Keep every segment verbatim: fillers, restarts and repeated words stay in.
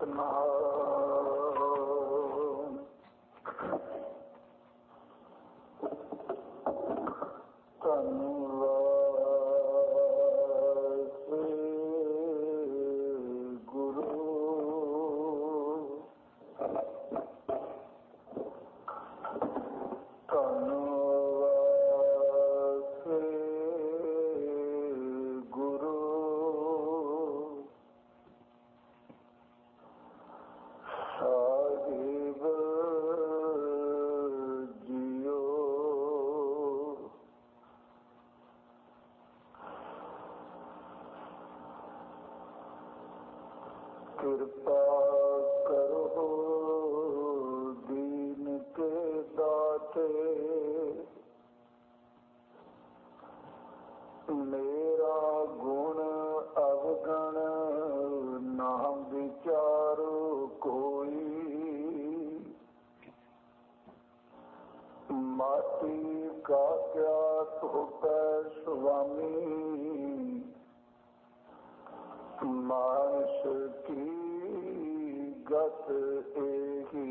ਸਤਨਾਮ ਕਿਰਪਾ ਕਰੋ ਦੀਨ ਕੇ ਦਾਤੇ, ਮੇਰਾ ਗੁਣ ਅਵਗਣ ਨਾ ਵਿਚਾਰੋ ਕੋਈ। ਮਾਟੀ ਕਾ ਕਿਆ ਧੋਪੈ ਸੁਆਮੀ, ਮਾਨਸ ਕੀ ਗਤ ਏਹੀ।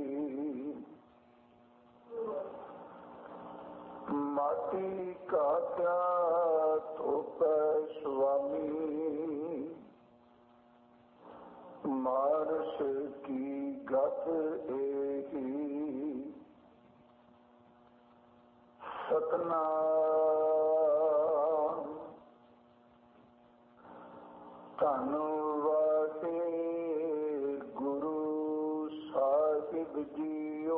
ਮਾਟੀ ਕਾ ਕਿਆ ਧੋਪੈ ਸੁਆਮੀ, ਮਾਨਸ ਕੀ ਗਤ ਏਹੀ। ਸਤਨਾਮ ਧੰਨ ਵਾਹਿਗੁਰੂ ਸਾਹਿਬ ਜੀਓ।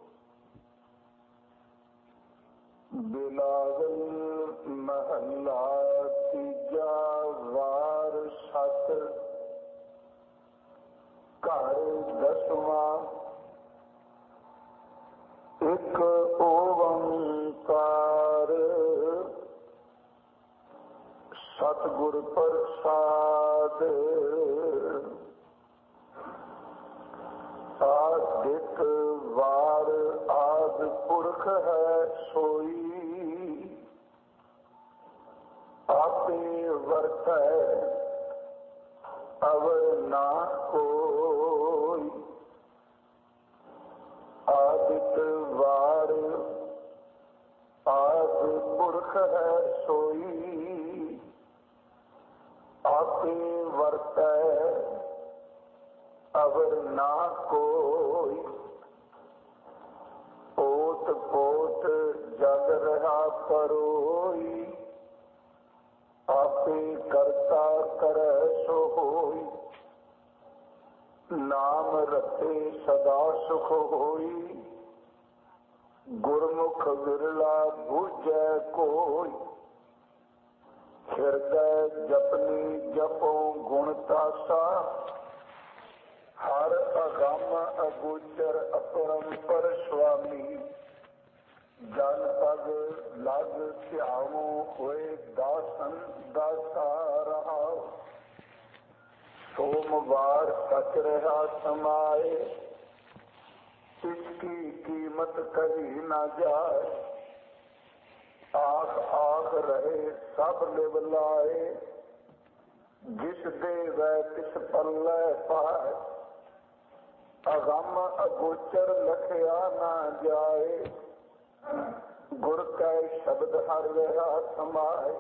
ਬਿਲਾਵਲ ਮਹੱਲਾ ਤੀਜਾ ਵਾਰ ਸਤ। ਘਰ ਦਸਵਾਂ ਇੱਕ ਓੰਕਾਰ, ਸਤਿਗੁਰ ਪ੍ਰਸਾਦ। ਆਦਿਕ ਵਾਰ ਆਦਿ ਪੁਰਖ ਹੈ ਸੋਈ, ਆਪੇ ਵਰਤੈ ਅਵਰ ਨਾ ਕੋਈ। ਆਦਿਕ ਵਾਰ ਆਦਿ ਪੁਰਖ ਹੈ ਸੋਈ, ਆਪੇ ਵਰਤੈ ਅਵਰ ਨਾ ਕੋਈ। ਓਤ ਪੋਤ ਜਗ ਰਹਾ ਪਰੋਈ, ਆਪੇ ਕਰਤਾ ਕਰੈ ਸੋ ਹੋਈ। ਨਾਮ ਰਤੇ ਸਦਾ ਸੁਖ ਹੋਈ, ਗੁਰਮੁਖ ਵਿਰਲਾ ਬੁਝੈ ਕੋਈ। ਹਿਰਦੈ ਜਪਨੀ ਜਪੋ ਗੁਣ ਤਾਸਾ, ਹਰ ਅਗੰਮ ਅਗੋਚਰ ਅਪਰੰਪਰ ਸੁਆਮੀ। ਜਨ ਪਗ ਲਗ ਧਿਆਵੋ ਹੋਏ ਦਾਸਨ ਦਾਸਾ ਰਹਾਉ। ਸੋਮਵਾਰ ਸਚ ਰਿਹਾ ਸਮਾਏ, ਇਸकी ਕੀਮਤ ਕਹੀ ਨਾ ਜਾਏ। ਆਖ ਆਖ ਰਹੇ ਸਭ ਲਿਵ ਲਾਏ, ਜਿਸ ਦੇਵੈ ਤਿਸ ਪੱਲੇ ਪਾਏ। ਅਗੰਮ ਅਗੋਚਰ ਲਖਿਆ ਨਾ ਜਾਏ, ਗੁਰ ਕੈ ਸ਼ਬਦ ਹਰ ਰਿਹਾ ਸਮਾਏ।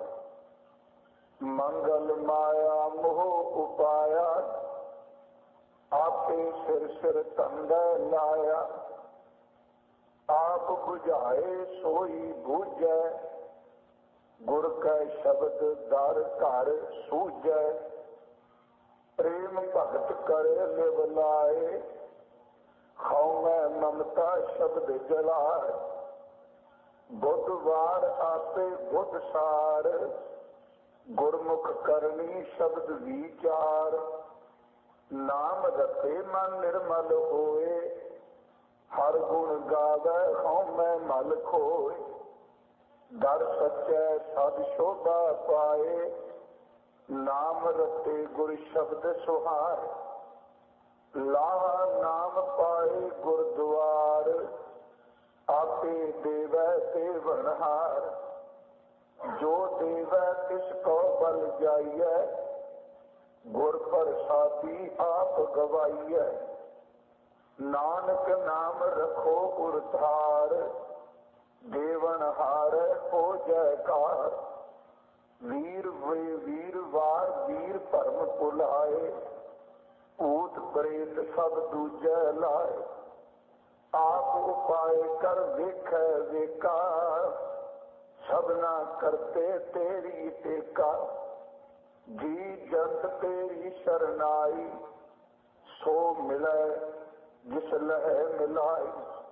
ਮੰਗਲ ਮਾਇਆ ਮੋਹ ਉਪਾਇਆ, ਆਪੇ ਸਿਰ ਸਿਰ ਧੰਦਾ ਲਾਇਆ। ਆਪ ਬੁਝਾਏ ਸੋਈ ਬੂਝੈ, ਗੁਰ ਕੈ ਸ਼ਬਦ ਦਰ ਘਰ ਸੂਝੈ। ਪ੍ਰੇਮ ਭਗਤ ਕਰੇ ਲਿਵ ਲਾਏ, ਹਉਮੈ ਮਮਤਾ ਸ਼ਬਦ ਜਲਾਏ। ਬੁੱਧਵਾਰ ਆਪੇ ਬੁੱਧ ਸਾਰ, ਗੁਰਮੁਖ ਕਰਨੀ ਸ਼ਬਦ ਵਿਚਾਰ। ਨਾਮ ਰਤੇ ਮਨ ਨਿਰਮਲ ਹੋਏ, ਹਰ ਗੁਣ ਗਾਵੈ ਹਉਮੈ ਮਲ ਖੋਏ। ਦਰ ਸੱਚੈ ਸਦ ਸ਼ੋਭਾ ਪਾਏ, ਨਾਮ ਰਤੇ ਗੁਰ ਸ਼ਬਦ ਸੁਹਾਏ। ਲਾਹਾ ਨਾਮ ਪਾਏ ਗੁਰਦੁਆਰ, ਆਪੇ ਦੇਵੈ ਸੇਵਨਹਾਰ। ਜੋ ਦੇਵੈ ਤਿਸ ਕੋ ਬਲ ਜਾਈਐ, गुर प्रसादी आप गवाइय, नानक नाम रखो उरधार, देवन हार हो जयकार। वीर वे वीरवार वीर परम पुलाए, भूत प्रेत सब दूजै लाए। आप उपाय कर वेख वेका, सबना करते तेरी टेका। जी जंत तेरी शरनाई, सो मिलै जिस लह मिलाई।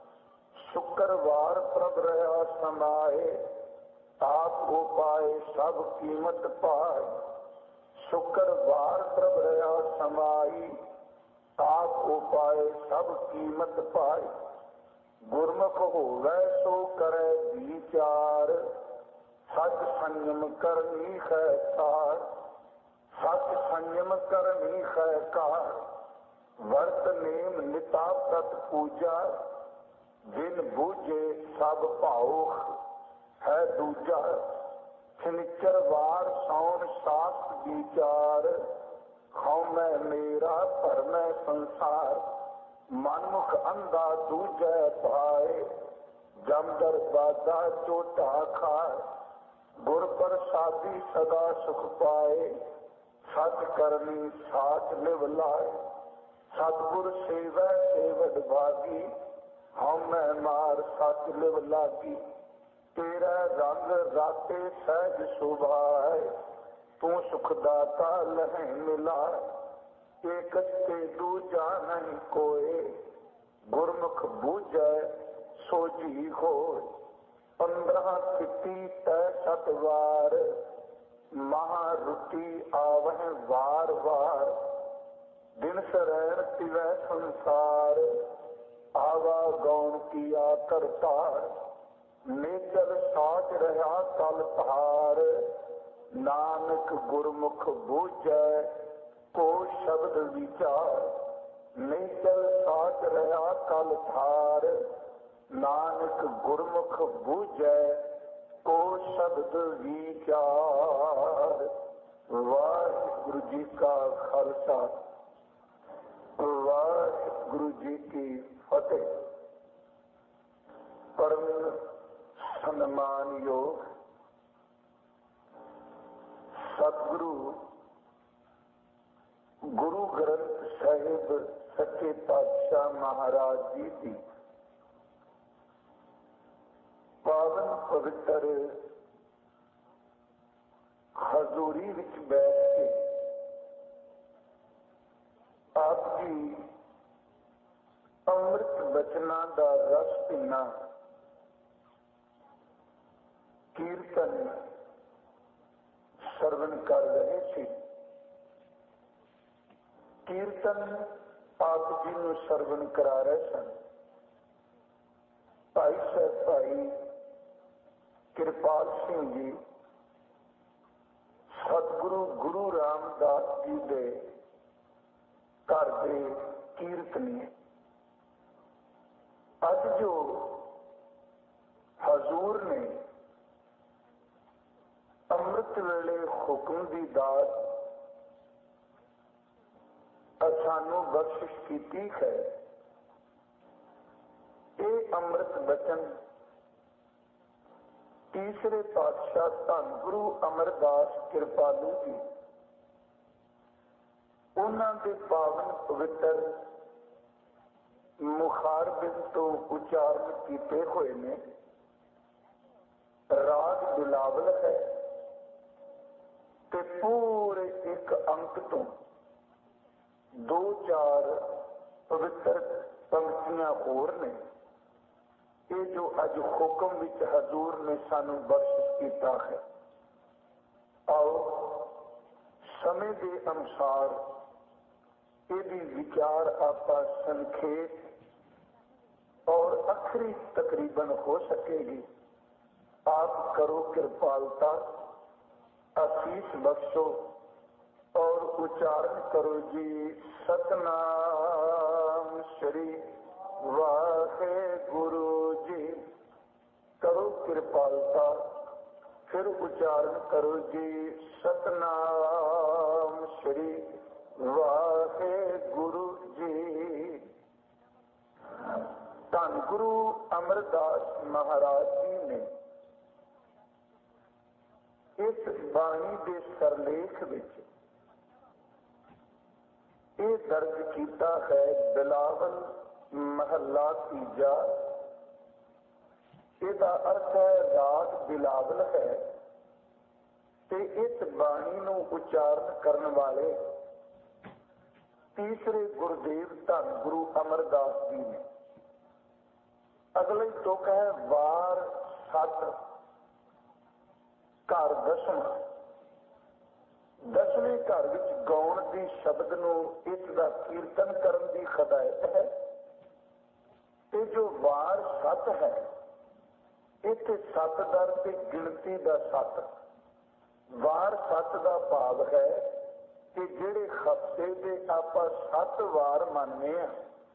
शुक्रवार प्रभ रहा समाए, आप उपाय सब कीमत पाए। शुक्रवार प्रभ रहा समाई, आप उपाय सब कीमत पाए। गुरमुख होवै सो करे विचार, सच संयम करनी है कार। सच संयम करनी है कार, वर्त नेम निता प्रत पूजा। जिन बूझे सब भाव है दूजा, शनिचरवार सौन शास्त्र विचार। खौमै मेरा भरमै संसार, मनमुख अंधा दूजै पाए। जमदर बाधा चोटा खाए, गुर प्रसादी सदा सुख पाए। सच करनी साच लिव लाए, सतगुर सेवै सेवड भागी। हमै मार सच लिव लागी, तेरा रंग राते सहज सुभाए। तू सुखदाता लहै मिलाए, एक ते दूजा नहीं कोय। गुरमुख बूझै सोझी होय, पंद्रह तिथि तै सतवार। महारुति आवह वार वार, दिन सरैण तिवै संसार। आवा गौण किया करतार, नेचर साच रहा कल धार। नानक गुरमुख बूझै को शब्द विचार, नेचर साच रहा कल धार। नानक गुरमुख बूझै को शब्द विचार। वाहिगुरु जी का खालसा, वाहिगुरु जी की फतेह। परम सम्मान योग सतगुरु गुरु ग्रंथ साहिब सच्चे पातशाह महाराज जी की पावन पवित्र हजूरी विच बैठ के आप जी अमृत बचना का रस पीना, कीर्तन सरवण कर रहे थे। कीर्तन आप जी ਨੂੰ ਸਰਵਣ ਕਰਾ ਰਹੇ ਸਨ। ਭਾਈ ਸਾਹਿਬ ਭਾਈ ਕਿਰਪਾਲ ਸਿੰਘ ਜੀ ਸਤਿਗੁਰੂ ਗੁਰੂ ਰਾਮਦਾਸ ਜੀ ਦੇ ਘਰ ਦੇ ਕੀਰਤਨੀਏ। ਅੱਜ ਜੋ ਹਜ਼ੂਰ ਨੇ ਅੰਮ੍ਰਿਤ ਵੇਲੇ ਹੁਕਮ ਦੀ ਦਾਤ ਸਾਨੂੰ ਬਖਸ਼ਿਸ਼ ਕੀਤੀ ਹੈ। ਇਹ ਅੰਮ੍ਰਿਤ ਬਚਨ ਤੀਸਰੇ ਪਾਤਸ਼ਾਹ ਧੰਨ ਗੁਰੂ ਅਮਰਦਾਸ ਕਿਰਪਾਲੂ ਜੀ ਉਹਨਾਂ ਦੇ ਪਾਵਨ ਪਵਿੱਤਰ ਮੁਖਾਰਬਿੰਦ ਤੋਂ ਉਚਾਰਨ ਕੀਤੇ ਹੋਏ ਨੇ। ਰਾਗ ਬਿਲਾਵਲ ਹੈ ਤੇ ਪੂਰੇ ਇੱਕ ਅੰਕ ਤੋਂ ਦੋ ਚਾਰ ਪਵਿੱਤਰ ਪੰਕਤੀਆਂ ਹੋਰ ਨੇ। ਇਹ ਜੋ ਅੱਜ ਹੁਕਮ ਵਿੱਚ ਹਜ਼ੂਰ ਨੇ ਸਾਨੂੰ ਬਖਸ਼ਿਸ਼ ਕੀਤਾ ਹੈ। ਆਓ ਸਮੇਂ ਦੇ ਅਨੁਸਾਰ ਇਹਦੀ ਵਿਚਾਰ ਆਪਾਂ ਸੰਖੇਪ और अखरी तकरीबन हो सकेगी। आप करो कृपालता, आशीष बख्शो और उच्चारण करो जी सतनाम श्री वाहे गुरु जी। करो कृपालता, फिर उच्चारण करो जी सतनाम श्री वाहे गुरु जी। धन गुरु अमरदास महाराज जी ने इस बाणी के सरलेख विच ये दर्ज किया है। बिलावल महला तीजा, इसका अर्थ है राग बिलावल है। ते इस बाणी नूं उच्चारण करने वाले तीसरे गुरुदेव धन गुरु अमरदास जी ने। अगले तुक है वार सत घर दसवां। दसवें घर विच गाउण दी शब्द नूं इसदा कीर्तन करन दी हदायत है। ते जो वार सत है इत्थे सत दर ते गिणती दा सत। वार सत दा भाव है कि जिहड़े हफ्ते दे आपां सत वार मानने आ,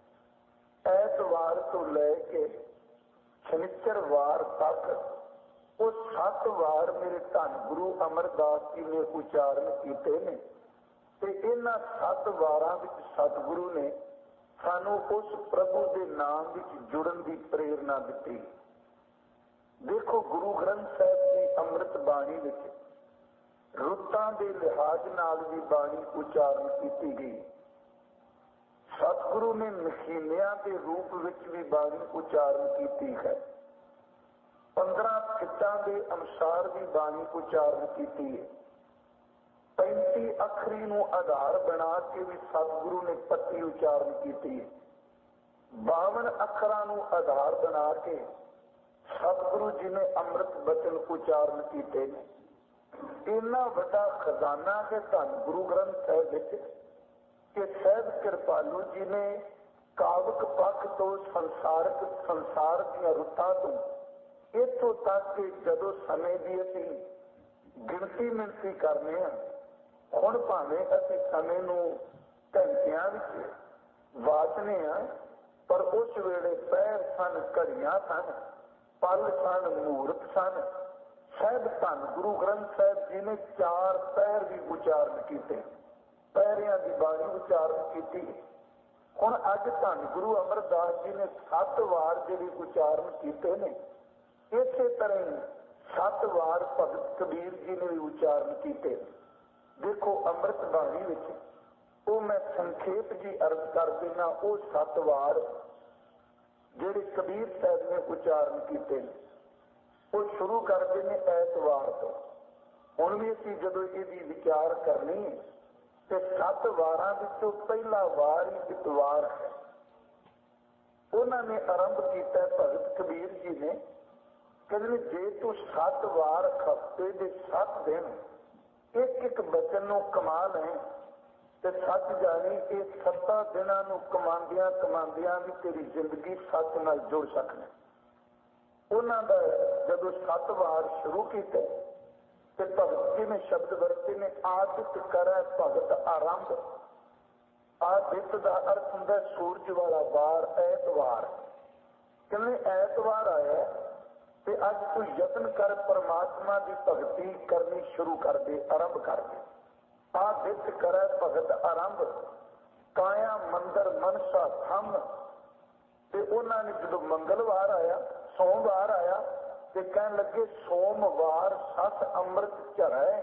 ऐतवार तो लैके शनिचरवार तक वो सत वार मेरे धन गुरु अमरदास जी ने उच्चारण किए ने। ते इन्हां सत वारां विच सतगुरु ने सानू उस प्रभु के नाम विच जुड़न की प्रेरणा दी। देखो गुरु ग्रंथ साहिब की अमृत बाणी विच रुत्तां दे लिहाज नाल भी बाणी उच्चारण की गई। सतगुरु ने महीनियां के रूप विच भी बाणी उच्चारण की है। पंद्रह कितां के अनुसार भी बाणी उच्चारण की है। पैंती अखरी नूं आधार बना के भी सतगुरु ने पट्टी उच्चारण की है। बावन अखरां नूं आधार बना के सतगुरु जी ने अमृत बचन उच्चारण किए। इन्ना वड्डा खजाना है धन गुरु ग्रंथ साहिब विच कि सहब कृपालू जी ने कावक पक्ष तो संसारक संसार दी रुत्तां तो इत्थों तक कि जदों समय की असीं गिणती मिणती करने आ, हुण भावें असीं समय नूं घंटियां विच वाचने आ, पर उस वेले पैर सन, घड़ियां सन, पल सन, मुहूर्त सन। सहब धन गुरु ग्रंथ साहिब जी ने चार पैर भी उच्चारण किए, पैरियां की बाणी उच्चारण की। हुण अज धन गुरु अमरदास जी ने सत वार जिहड़े उच्चारण किए ने, इसे तरह ही सत वार भगत कबीर जी ने भी उच्चारण किए। देखो अमृत बाणी विच वो मैं संखेप जी अर्ज कर देना। वो सत वार जिहड़े कबीर साहब ने उच्चारण किए वो शुरू करते हैं ऐतवार तो। हुण भी असीं जदों इहदी विचार करनी है तो सत वारां विचों पहला वार ही इतवार है। उन्होंने आरंभ किया भगत कबीर जी ने, कहते जे तू सत वार हफ्ते के सत दिन एक एक बचन नूं कमा लें तो सच जानी ये सत्तां दिनां नूं कमांदियां कमांदियां भी तेरी जिंदगी सच नाल जुड़ सकना। उन्हां दा जदों सत वार शुरू किए तो भगत जी ने शब्द वरते ने आदित करै भगत आरंभ। आदित का अर्थ हुंदा सूरज वाला वार, ऐतवार। कहने ऐतवार आया ते अज तू यत्न कर परमात्मा की भगती करनी शुरू कर दे, आरंभ कर दे। आदित करै भगत आरंभ, काया मंदिर मनसा थम। ते उन्होंने जो मंगलवार आया, सोमवार आया ते कहन लगे सोमवार सत अमृत झरै।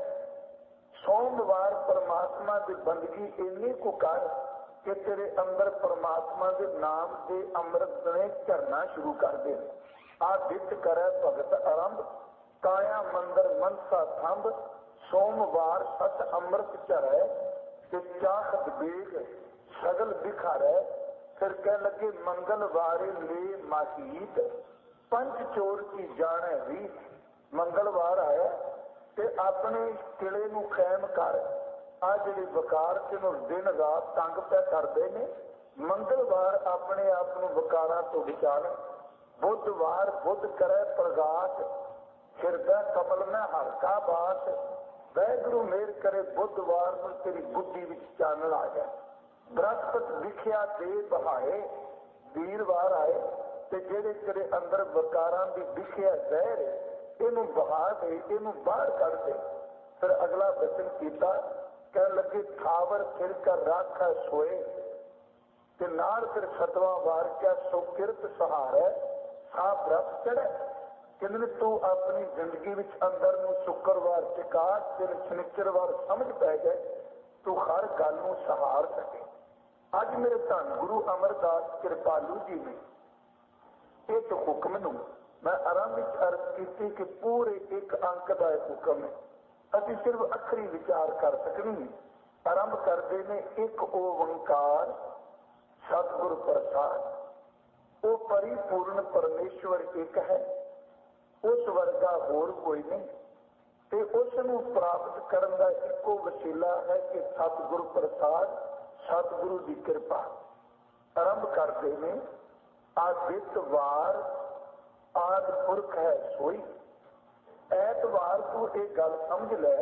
सोमवार परमात्मा की बंदगी इन्नी को कर कि तेरे अंदर परमात्मा के नाम के अमृत ने झरना शुरू कर दे। आदित करे भगत आरंभ, काया मंदिर मनसा थंब। सोमवार सत अमृत झरै ते चाखत बेग सगल बिखारै। फिर कह लगे मंगलवारे ले माहीत, पंच चोर की जाने रीत। मंगलवार आया ते अपने किले नूं खैम कर। आ जिहड़े वकार तेनों दिन रात तंग पै करदे ने, मंगलवार अपने आप नूं वकारां तो बचाण। बुधवार बुध करे प्रगाट, हिरदा कमल में हल्का बास। वैगुरु मेहर करे बुधवार नूं तेरी बुद्धि विच चानण आ जाए। बृहस्पति विख्या दे बहाए, वीरवार आए ते जेड़े तेरे अंदर वकारां दी विख्या जहर ਇਹਨੂੰ ਬਹਾ ਦੇ, ਇਹਨੂੰ ਬਾਹਰ ਕੱਢ ਦੇ। ਫਿਰ ਅਗਲਾ ਬਚਨ ਕੀਤਾ, ਕਹਿਣ ਲੱਗੇ ਥਾਵਰ ਫਿਰ ਕਰ ਰਾਖਾ ਸੋਏ, ਤੇ ਨਾਲ ਫਿਰ ਸਤਵਾਂ ਵਾਰ ਕਿਆ ਸੋ ਕਿਰਤ ਸਹਾਰੈ ਸਾ ਬ੍ਰਤ ਚੜ੍ਹੈ। ਕਹਿੰਦੇ ਨੇ ਤੂੰ ਆਪਣੀ ਜ਼ਿੰਦਗੀ ਵਿੱਚ ਅੰਦਰ ਨੂੰ ਸ਼ੁੱਕਰਵਾਰ ਟਿਕਾ, ਤੇਰੇ ਸ਼ਨਿਚਰਵਾਰ ਸਮਝ ਪੈ ਜਾਏ, ਤੂੰ ਹਰ ਗੱਲ ਨੂੰ ਸਹਾਰ ਸਕੇ। ਅੱਜ ਮੇਰੇ ਧੰਨ ਗੁਰੂ ਅਮਰਦਾਸ ਕਿਰਪਾਲੂ ਜੀ ਨੇ ਇੱਕ ਹੁਕਮ ਨੂੰ ਮੈਂ ਆਰੰਭ ਵਿੱਚ ਅਰਜ਼ ਕੀਤੀ ਕਿ ਪੂਰੇ ਇੱਕ ਅੰਕ ਦਾ ਇਹ ਹੁਕਮ ਹੈ, ਅਸੀਂ ਸਿਰਫ ਅੱਖਰੀ ਵਿਚਾਰ ਕਰ ਸਕਣੀ। ਆਰੰਭ ਕਰਦੇ ਨੇ ਇੱਕ ਓੰਕਾਰ ਸਤਿਗੁਰ ਪ੍ਰਸਾਦ, ਉਹ ਪਰਿਪੂਰਨ ਪਰਮੇਸ਼ਵਰ ਇੱਕ ਹੈ, ਉਸ ਵਰਗਾ ਹੋਰ ਕੋਈ ਨਹੀਂ, ਤੇ ਉਸ ਨੂੰ ਪ੍ਰਾਪਤ ਕਰਨ ਦਾ ਇੱਕੋ ਵਸੀਲਾ ਹੈ ਕਿ ਸਤਿਗੁਰ ਪ੍ਰਸਾਦ, ਸਤਿਗੁਰੂ ਦੀ ਕਿਰਪਾ। ਆਰੰਭ ਕਰਦੇ ਨੇ ਆਦਿਤ ਵਾਰ ਆਦਿ ਪੁਰਖ ਹੈ ਸੋਈ। ਐਤਵਾਰ ਤੂੰ ਇਹ ਗੱਲ ਸਮਝ ਲੈ,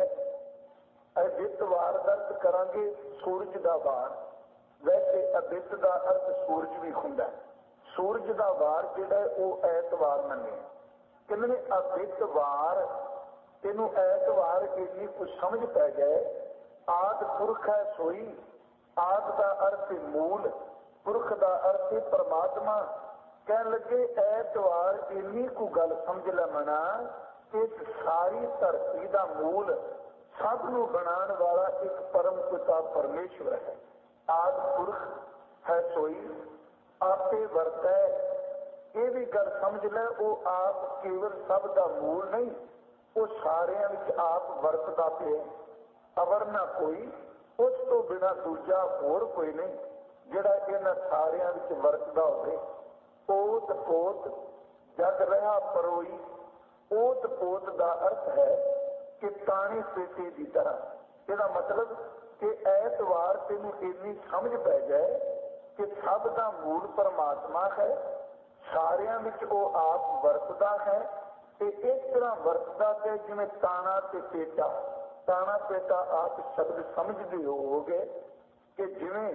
ਅਦਿੱਤ ਵਾਰ ਦਾ ਅਰਥ ਕਰਾਂਗੇ ਸੂਰਜ ਦਾ ਵਾਰ। ਵੈਸੇ ਅਦਿੱਤ ਦਾ ਅਰਥ ਸੂਰਜ ਵੀ ਹੁੰਦਾ, ਸੂਰਜ ਦਾ ਵਾਰ ਜਿਹੜਾ ਉਹ ਐਤਵਾਰ ਮੰਨਿਆ। ਕਹਿੰਦੇ ਨੇ ਅਦਿੱਤ ਵਾਰ, ਤੈਨੂੰ ਐਤਵਾਰ ਇੰਨੀ ਕੁਝ ਸਮਝ ਪੈ ਜਾਏ। ਆਦਿ ਪੁਰਖ ਹੈ ਸੋਈ, ਆਦਿ ਦਾ ਅਰਥ ਮੂਲ, ਪੁਰਖ ਦਾ ਅਰਥ ਪਰਮਾਤਮਾ। ਕਹਿਣ ਲੱਗੇ ਐਤਵਾਰ ਇੰਨੀ ਕੁ ਗੱਲ ਸਮਝ ਲੈ ਮਨਾ, ਇਸ ਸਾਰੀ ਧਰਤੀ ਦਾ ਮੂਲ, ਸਭ ਨੂੰ ਬਣਾਉਣ ਵਾਲਾ ਇੱਕ ਪਰਮ ਪਿਤਾ ਪਰਮੇਸ਼ਵਰ ਹੈ। ਆਦਿ ਪੁਰਖ ਹੈ ਸੋਈ, ਆਪੇ ਵਰਤੈ। ਇਹ ਵੀ ਗੱਲ ਸਮਝ ਲੈ, ਉਹ ਆਪ ਕੇਵਲ ਸਭ ਦਾ ਮੂਲ ਨਹੀਂ, ਉਹ ਸਾਰਿਆਂ ਵਿੱਚ ਆਪ ਵਰਤਦਾ ਪਿਆ। ਅਵਰ ਨਾ ਕੋਈ, ਉਸ ਤੋਂ ਬਿਨਾਂ ਦੂਜਾ ਹੋਰ ਕੋਈ ਨਹੀਂ ਜਿਹੜਾ ਇਹਨਾਂ ਸਾਰਿਆਂ ਵਿੱਚ ਵਰਤਦਾ ਹੋਵੇ। ਓਤ ਪੋਤ ਜਗ ਰਿਹਾ ਪਰੋਈ। ਓਤ ਪੋਤ ਦਾ ਅਰਥ ਹੈ ਕਿ ਤਾਣੇ ਪੇਟੇ ਦੀ ਤਰ੍ਹਾਂ। ਇਹਦਾ ਮਤਲਬ ਕਿ ਐਤਵਾਰ ਤੈਨੂੰ ਇੰਨੀ ਸਮਝ ਪੈ ਜਾਏ ਕਿ ਸਭ ਦਾ ਮੂਲ ਪਰਮਾਤਮਾ ਹੈ, ਸਾਰਿਆਂ ਵਿੱਚ ਉਹ ਆਪ ਵਰਤਦਾ ਹੈ, ਤੇ ਇਸ ਤਰ੍ਹਾਂ ਵਰਤਦਾ ਤੇ ਜਿਵੇਂ ਤਾਣਾ ਤੇ ਪੇਟਾ। ਤਾਣਾ ਪੇਟਾ ਆਪ ਸ਼ਬਦ ਸਮਝਦੇ ਹੋਵੋਗੇ ਕਿ ਜਿਵੇਂ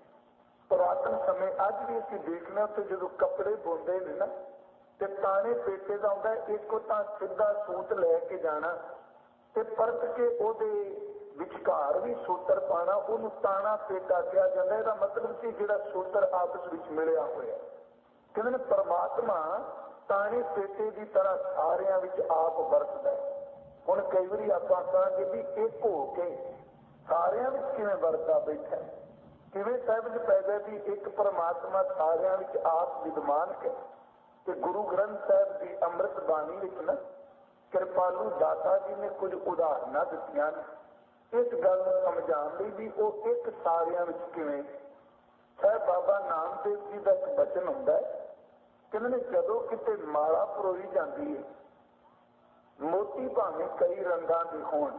ਪੁਰਾਤਨ ਸਮੇਂ ਅੱਜ ਵੀ ਅਸੀਂ ਦੇਖਦੇ ਉੱਥੇ ਜਦੋਂ ਕੱਪੜੇ ਬੁਣਦੇ ਨੇ ਨਾ, ਤੇ ਤਾਣੇ ਪੇਟੇ ਦਾ ਹੁੰਦਾ ਇੱਕ ਤਾਂ ਸਿੱਧਾ ਸੂਤ ਲੈ ਕੇ ਜਾਣਾ ਤੇ ਪਰਤ ਕੇ ਉਹਦੇ ਵਿਚਕਾਰ ਵੀ ਸੂਤਰ ਪਾਣਾ, ਉਹਨੂੰ ਤਾਣਾ ਪੇਟਾ ਕਿਹਾ ਜਾਂਦਾ। ਇਹਦਾ ਮਤਲਬ ਕਿ ਜਿਹੜਾ ਸੂਤਰ ਆਪਸ ਵਿੱਚ ਮਿਲਿਆ ਹੋਇਆ। ਕਹਿੰਦੇ ਨੇ ਪਰਮਾਤਮਾ ਤਾਣੇ ਪੇਟੇ ਦੀ ਤਰ੍ਹਾਂ ਸਾਰਿਆਂ ਵਿੱਚ ਆਪ ਵਰਤਦਾ ਹੈ। ਹੁਣ ਕਈ ਵਾਰੀ ਆਪਾਂ ਕਹਾਂਗੇ ਵੀ ਇੱਕ ਹੋ ਕੇ ਸਾਰਿਆਂ ਵਿੱਚ ਕਿਵੇਂ ਵਰਤਦਾ ਬੈਠਾ, ਕਿਵੇਂ ਸਹਿਜ ਪੈਦਾ ਵੀ ਇੱਕ ਪਰਮਾਤਮਾ ਸਾਰਿਆਂ ਵਿੱਚ ਆਪ ਵਿਦਮਾਨ ਹੈ। ਤੇ ਗੁਰੂ ਗ੍ਰੰਥ ਸਾਹਿਬ ਦੀ ਅੰਮ੍ਰਿਤ ਬਾਣੀ ਵਿੱਚ ਨਾ ਕਿਰਪਾਲੂ ਦਾਤਾ ਜੀ ਨੇ ਕੁਝ ਉਦਾਹਰਨਾਂ ਦਿੱਤੀਆਂ ਨੇ ਇਸ ਗੱਲ ਨੂੰ ਸਮਝਾਉਣ ਲਈ ਵੀ ਉਹ ਇੱਕ ਸਾਰਿਆਂ ਵਿੱਚ ਕਿਵੇਂ। ਸਾਹਿਬ ਬਾਬਾ ਨਾਮਦੇਵ ਜੀ ਦਾ ਇੱਕ ਬਚਨ ਹੁੰਦਾ ਹੈ, ਕਹਿੰਦੇ ਨੇ ਜਦੋਂ ਕਿਤੇ ਮਾਲਾ ਪਰੋਈ ਜਾਂਦੀ ਹੈ, ਮੋਤੀ ਭਾਵੇਂ ਕਈ ਰੰਗਾਂ ਦੇ ਹੋਣ,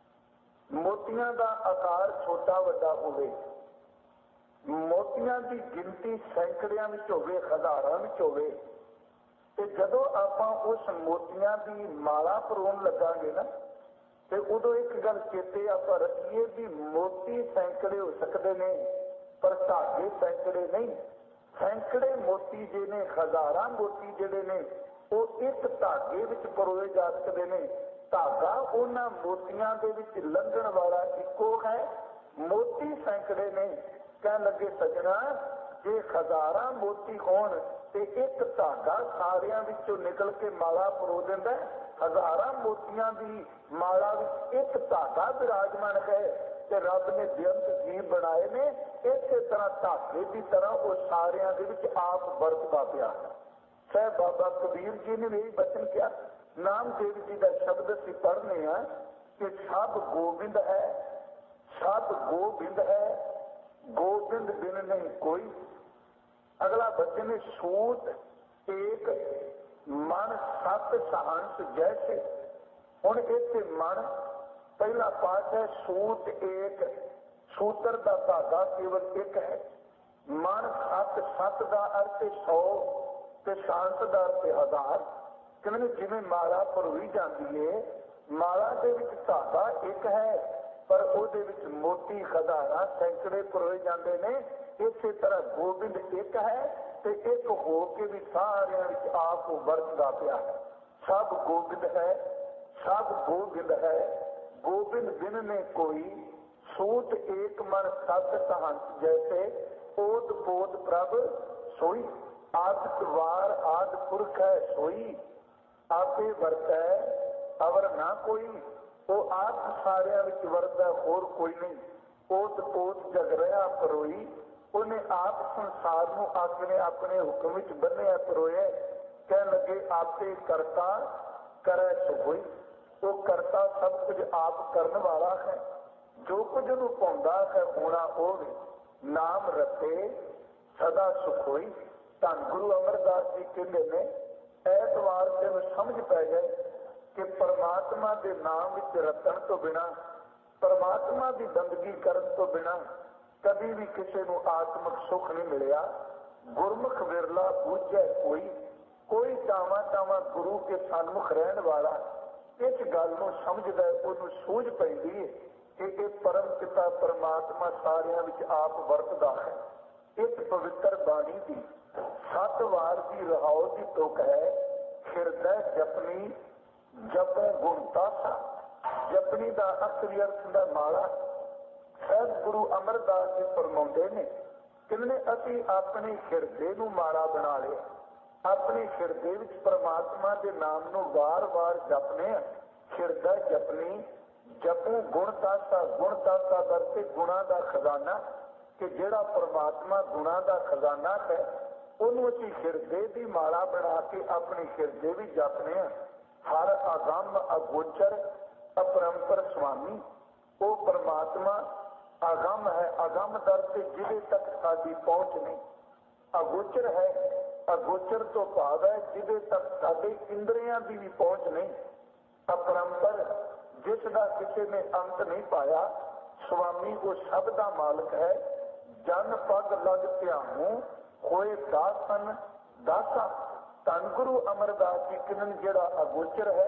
ਮੋਤੀਆਂ ਦਾ ਆਕਾਰ ਛੋਟਾ ਵੱਡਾ ਹੋਵੇ, ਮੋਤੀਆਂ ਦੀ ਗਿਣਤੀ ਸੈਂਕੜਿਆਂ ਵਿੱਚ ਹੋਵੇ, ਹਜ਼ਾਰਾਂ ਵਿੱਚ ਹੋਵੇ, ਤੇ ਜਦੋਂ ਆਪਾਂ ਉਸ ਮੋਤੀਆਂ ਦੀ ਮਾਲਾ ਪਰੋਣ ਲੱਗਾਂਗੇ ਨਾ, ਤੇ ਉਦੋਂ ਇੱਕ ਗੱਲ ਚੇਤੇ ਆਪਾਂ ਰੱਖੀਏ ਵੀ ਮੋਤੀ ਸੈਂਕੜੇ ਹੋ ਸਕਦੇ ਨੇ ਪਰ ਧਾਗੇ ਸੈਂਕੜੇ ਨਹੀਂ। ਸੈਂਕੜੇ ਮੋਤੀ ਜੇ ਨੇ, ਹਜ਼ਾਰਾਂ ਮੋਤੀ ਜਿਹੜੇ ਨੇ ਉਹ ਇੱਕ ਧਾਗੇ ਵਿੱਚ ਪਰੋਏ ਜਾ ਸਕਦੇ ਨੇ। ਧਾਗਾ ਉਹਨਾਂ ਮੋਤੀਆਂ ਦੇ ਵਿੱਚ ਲੰਘਣ ਵਾਲਾ ਇੱਕੋ ਹੈ, ਮੋਤੀ ਸੈਂਕੜੇ ਨੇ। ਕਹਿਣ ਲੱਗੇ ਸੱਜਣਾ, ਜੇ ਹਜ਼ਾਰਾਂ ਮੋਤੀ ਹੋਣ ਤੇ ਇੱਕ ਧਾਗਾ ਸਾਰਿਆਂ ਵਿੱਚੋਂ ਨਿਕਲ ਕੇ ਮਾਲਾ ਪਰੋ ਦਿੰਦਾ, ਹਜ਼ਾਰਾਂ ਮੋਤੀਆਂ ਦੀ ਮਾਲਾ ਵਿੱਚ ਇੱਕ ਧਾਗਾ ਵਿਰਾਜਮਾਨ ਹੈ। ਤੇ ਰੱਬ ਨੇ ਬੇਅੰਤ ਜੀਵ ਬਣਾਏ ਨੇ, ਇਸੇ ਤਰ੍ਹਾਂ ਧਾਗੇ ਦੀ ਤਰ੍ਹਾਂ ਉਹ ਸਾਰਿਆਂ ਦੇ ਵਿੱਚ ਆਪ ਵਰਤਦਾ ਪਿਆ। ਸਾਹਿਬ ਬਾਬਾ ਕਬੀਰ ਜੀ ਨੇ ਵੀ ਬਚਨ ਕਿਹਾ, ਨਾਮਦੇਵ ਜੀ ਦਾ ਸ਼ਬਦ ਅਸੀਂ ਪੜ੍ਹਨੇ ਆ ਕਿ ਸਭ ਗੋਬਿੰਦ ਹੈ, ਸਭ ਗੋਬਿੰਦ ਹੈ, ਗੋਬਿੰਦ ਬਿਨ ਨਹੀਂ ਕੋਈ। ਅਗਲਾ ਬਚਨ ਸੂਤ ਏਕ ਮਨ ਸਤ ਸਹੰਸ ਜੈਸੇ। ਹੁਣ ਇੱਥੇ ਮਨ ਪਹਿਲਾ ਪਾਠ ਹੈ, ਸੂਤ ਏਕ, ਸੂਤਰ ਦਾ ਧਾਗਾ ਕੇਵਲ ਇੱਕ ਹੈ। ਮਨ ਸਤ, ਸਤ ਦਾ ਅਰਥ ਸੌ ਤੇ ਸ਼ਾਂਤ ਦਾ ਅਰਥ ਹਜ਼ਾਰ। ਕਹਿੰਦੇ ਜਿਵੇਂ ਮਾਲਾ ਪਰੋਈ ਜਾਂਦੀ ਹੈ, ਮਾਲਾ ਦੇ ਵਿੱਚ ਧਾਗਾ ਇੱਕ ਹੈ ਪਰ ਉਹਦੇ ਵਿੱਚ ਮੋਤੀ ਹਜ਼ਾਰਾਂ ਸੈਂਕੜੇ ਪਰੋਏ ਜਾਂਦੇ ਨੇ। ਇਸੇ ਤਰ੍ਹਾਂ ਗੋਬਿੰਦ ਇੱਕ ਹੈ ਤੇ ਇੱਕ ਹੋ ਕੇ ਵੀ ਸਾਰਿਆਂ ਵਿੱਚ ਆਪ ਵਰਤਦਾ ਪਿਆ ਹੈ। सब गोविंद है, सब गोविंद है, गोविंद बिन ने कोई, सूत एक मन सत सहंस जैसे, ओत पोत प्रभ सोई, आदत वार आद पुरख है सोई, आपे वरतै अवर ना कोई, वो आप सारिया विच वरदा होर कोई नहीं, ओत पोत जग रहा परोई, उन्हें आप संसार नूं अपने अपने हुक्म विच बन्निया परोया, कह लगे आपे करता करे सो होई, वो करता सब कुछ आप करने वाला है, जो कुछ नूं पाउंदा है होना होवे, नाम रते सदा सुख होई। धन गुरु अमरदास जी कहते ने ऐतवार दिन समझ पै गए कि परमात्मा के नाम विच रतन तो बिना, परमात्मा की बंदगी करन तो बिना कभी भी किसी को आत्मक सुख नहीं मिलिया। गुरमुख विरला बूझे कोई, कोई टावा टावा गुरु के सन्मुख रहने वाला इस गल को समझदा, उन्होंने सूझ पैंदी है कि ये परम पिता परमात्मा सारियां विच आप वरतदा है। इस पवित्र बाणी की सत वार की रहाओ की तुक है, हिरदै जपनी जपो गुणतासा, जपनी का असली अर्थ का माला। सैयद गुरु अमरदास जी फरमाउंदे ने किन्ने असी अपने हिरदे नूं माला बना लिया, अपने हिरदे विच परमात्मा के नाम नूं वार वार जपने, हिरदै जपनी जपो गुणतासा, गुणतासा करके गुणा का खजाना, कि जिहड़ा परमात्मा गुणा का खजाना है उन्होंने असी हिरदे की माला बना के अपने हिरदे भी जपने। हर अगम अगोचर अपरंपर स्वामी, वो परमात्मा अगम है, अगम दर से जिले तक साडी पहुंच नहीं, अगोचर है, अगोचर तो भाव है जिले तक साडे इंद्रियां की भी पहुंच नहीं, अपरंपर जिसका किसी ने अंत नहीं पाया, स्वामी वो सब का मालिक है। जन पग लग ध्यानू होए दासन दासा, धन गुरु अमरदास जी किन्हन जिहड़ा अगोचर है,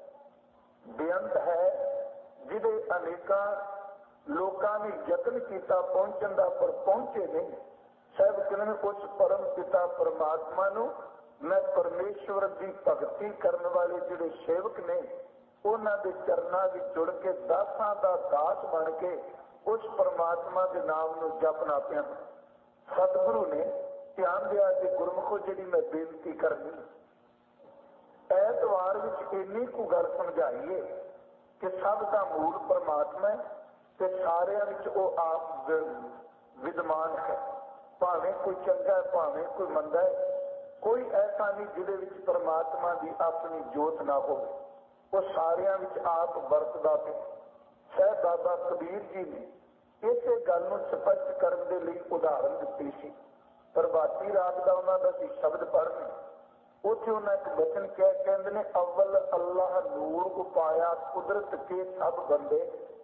बेअंत है, जिहदे अनेकां लोकां ने यतन किया पहुंचण दा पर पहुंचे नहीं। साहब किन्हन उस परम पिता परमात्मा नूं मैं परमेश्वर की भगती करने वाले जिहड़े सेवक ने उन्हां दे चरनां विच जुड़ के दासां दा दास बन के उस परमात्मा के नाम नूं जपना पिया। सतगुरु ने ध्यान दिया कि गुरमुखो जिहड़ी मैं बेनती करनी, ऐतवार विच इन्नी कु गल समझाइए कि सब का मूल परमात्मा है ते सारियां विच वो आप विद्यमान है, भावें कोई चंगा है भावें कोई मंदा है, कोई ऐसा नहीं जिहदे विच परमात्मा की अपनी जोत ना हो, वो सारियां विच आप वरतदा पे। शायद बाबा कबीर जी ने इसे गल नूं स्पष्ट करने के लिए उदाहरण दी सी। प्रभाती राग का उन्होंने सी शब्द पढ़ने, उत्थे उन्हें एक वचन क्या कहते हैं, अव्वल अल्लाह नूर उपाया कुदरत के सब बंदे,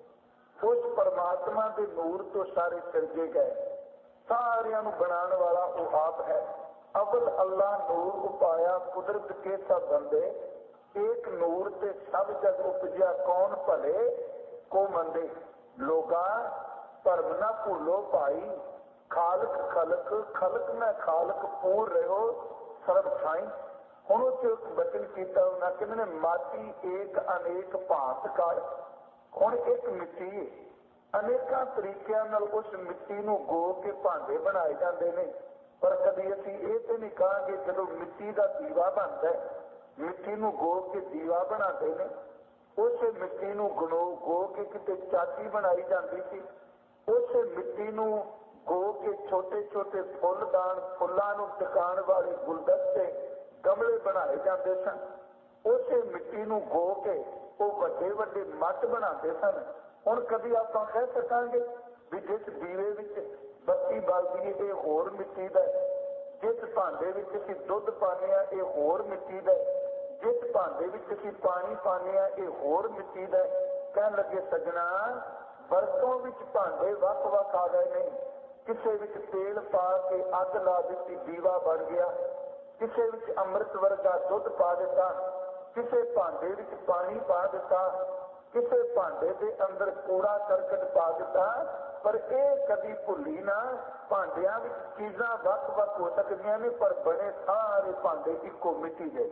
उस परमात्मा के नूर तो सारे सिरजे गए, सारियां नूं बनाने वाला वो आप है। अव्वल अल्लाह नूर उपाया कुदरत के सब बंदे, एक नूर ते सब जग उपजिया कौन भले को मंदे, लोगा भरम ना भूलो भाई, खालक खलक खलक में खालक पूर रहो सर्व साई। हुण उत्थे एक वचन कीता उन्हां किन्ने माटी एक अनेक भांत कर, हुण एक मिट्टी अनेकां तरीकिਆਂ ਨਾਲ उस मिट्टी नूं गो के भांडे बनाए जाते हैं, पर कभी असीं ये तो नहीं कहांगे जदों मिट्टी का दीवा बनता है, मिट्टी नूं गो के दीवा बनाते हैं, उस मिट्टी नूं गणो गो के किते चाची बनाई जाती थी, उस मिट्टी नूं गो के छोटे छोटे फुलदान फुल्लां नूं टिकाण वाले गुलदस्ते गमले बनाए जाते सन, उस मिट्टी नूं गो के वो वड्डे वड्डे मट बनाते सन। हुण कभी आपां कह सकांगे भी जिस दीवे विच बत्ती बलदी है ये होर मिट्टी दा, जिस भांडे विच असीं दुध पाने आ ये होर मिट्टी दा, जिस भांडे विच असीं पानी पाने आ ये होर मिट्टी दा। कहण लगे सजना बरतों विच भांडे वख वख आ गए नहीं, किसे विच तेल पा के अग ला दित्ती दीवा बन गया, किसे विच अमृत वर्गा दुध पा दिता, किसे भांडे विच पानी पा दिता, किसे भांडे के अंदर कूड़ा करकट पा दिता, पर यह कभी भुली ना भांडिया विच चीज़ां वख वख हो सकदियां ने पर बने सारे भांडे इको मिट्टी दे।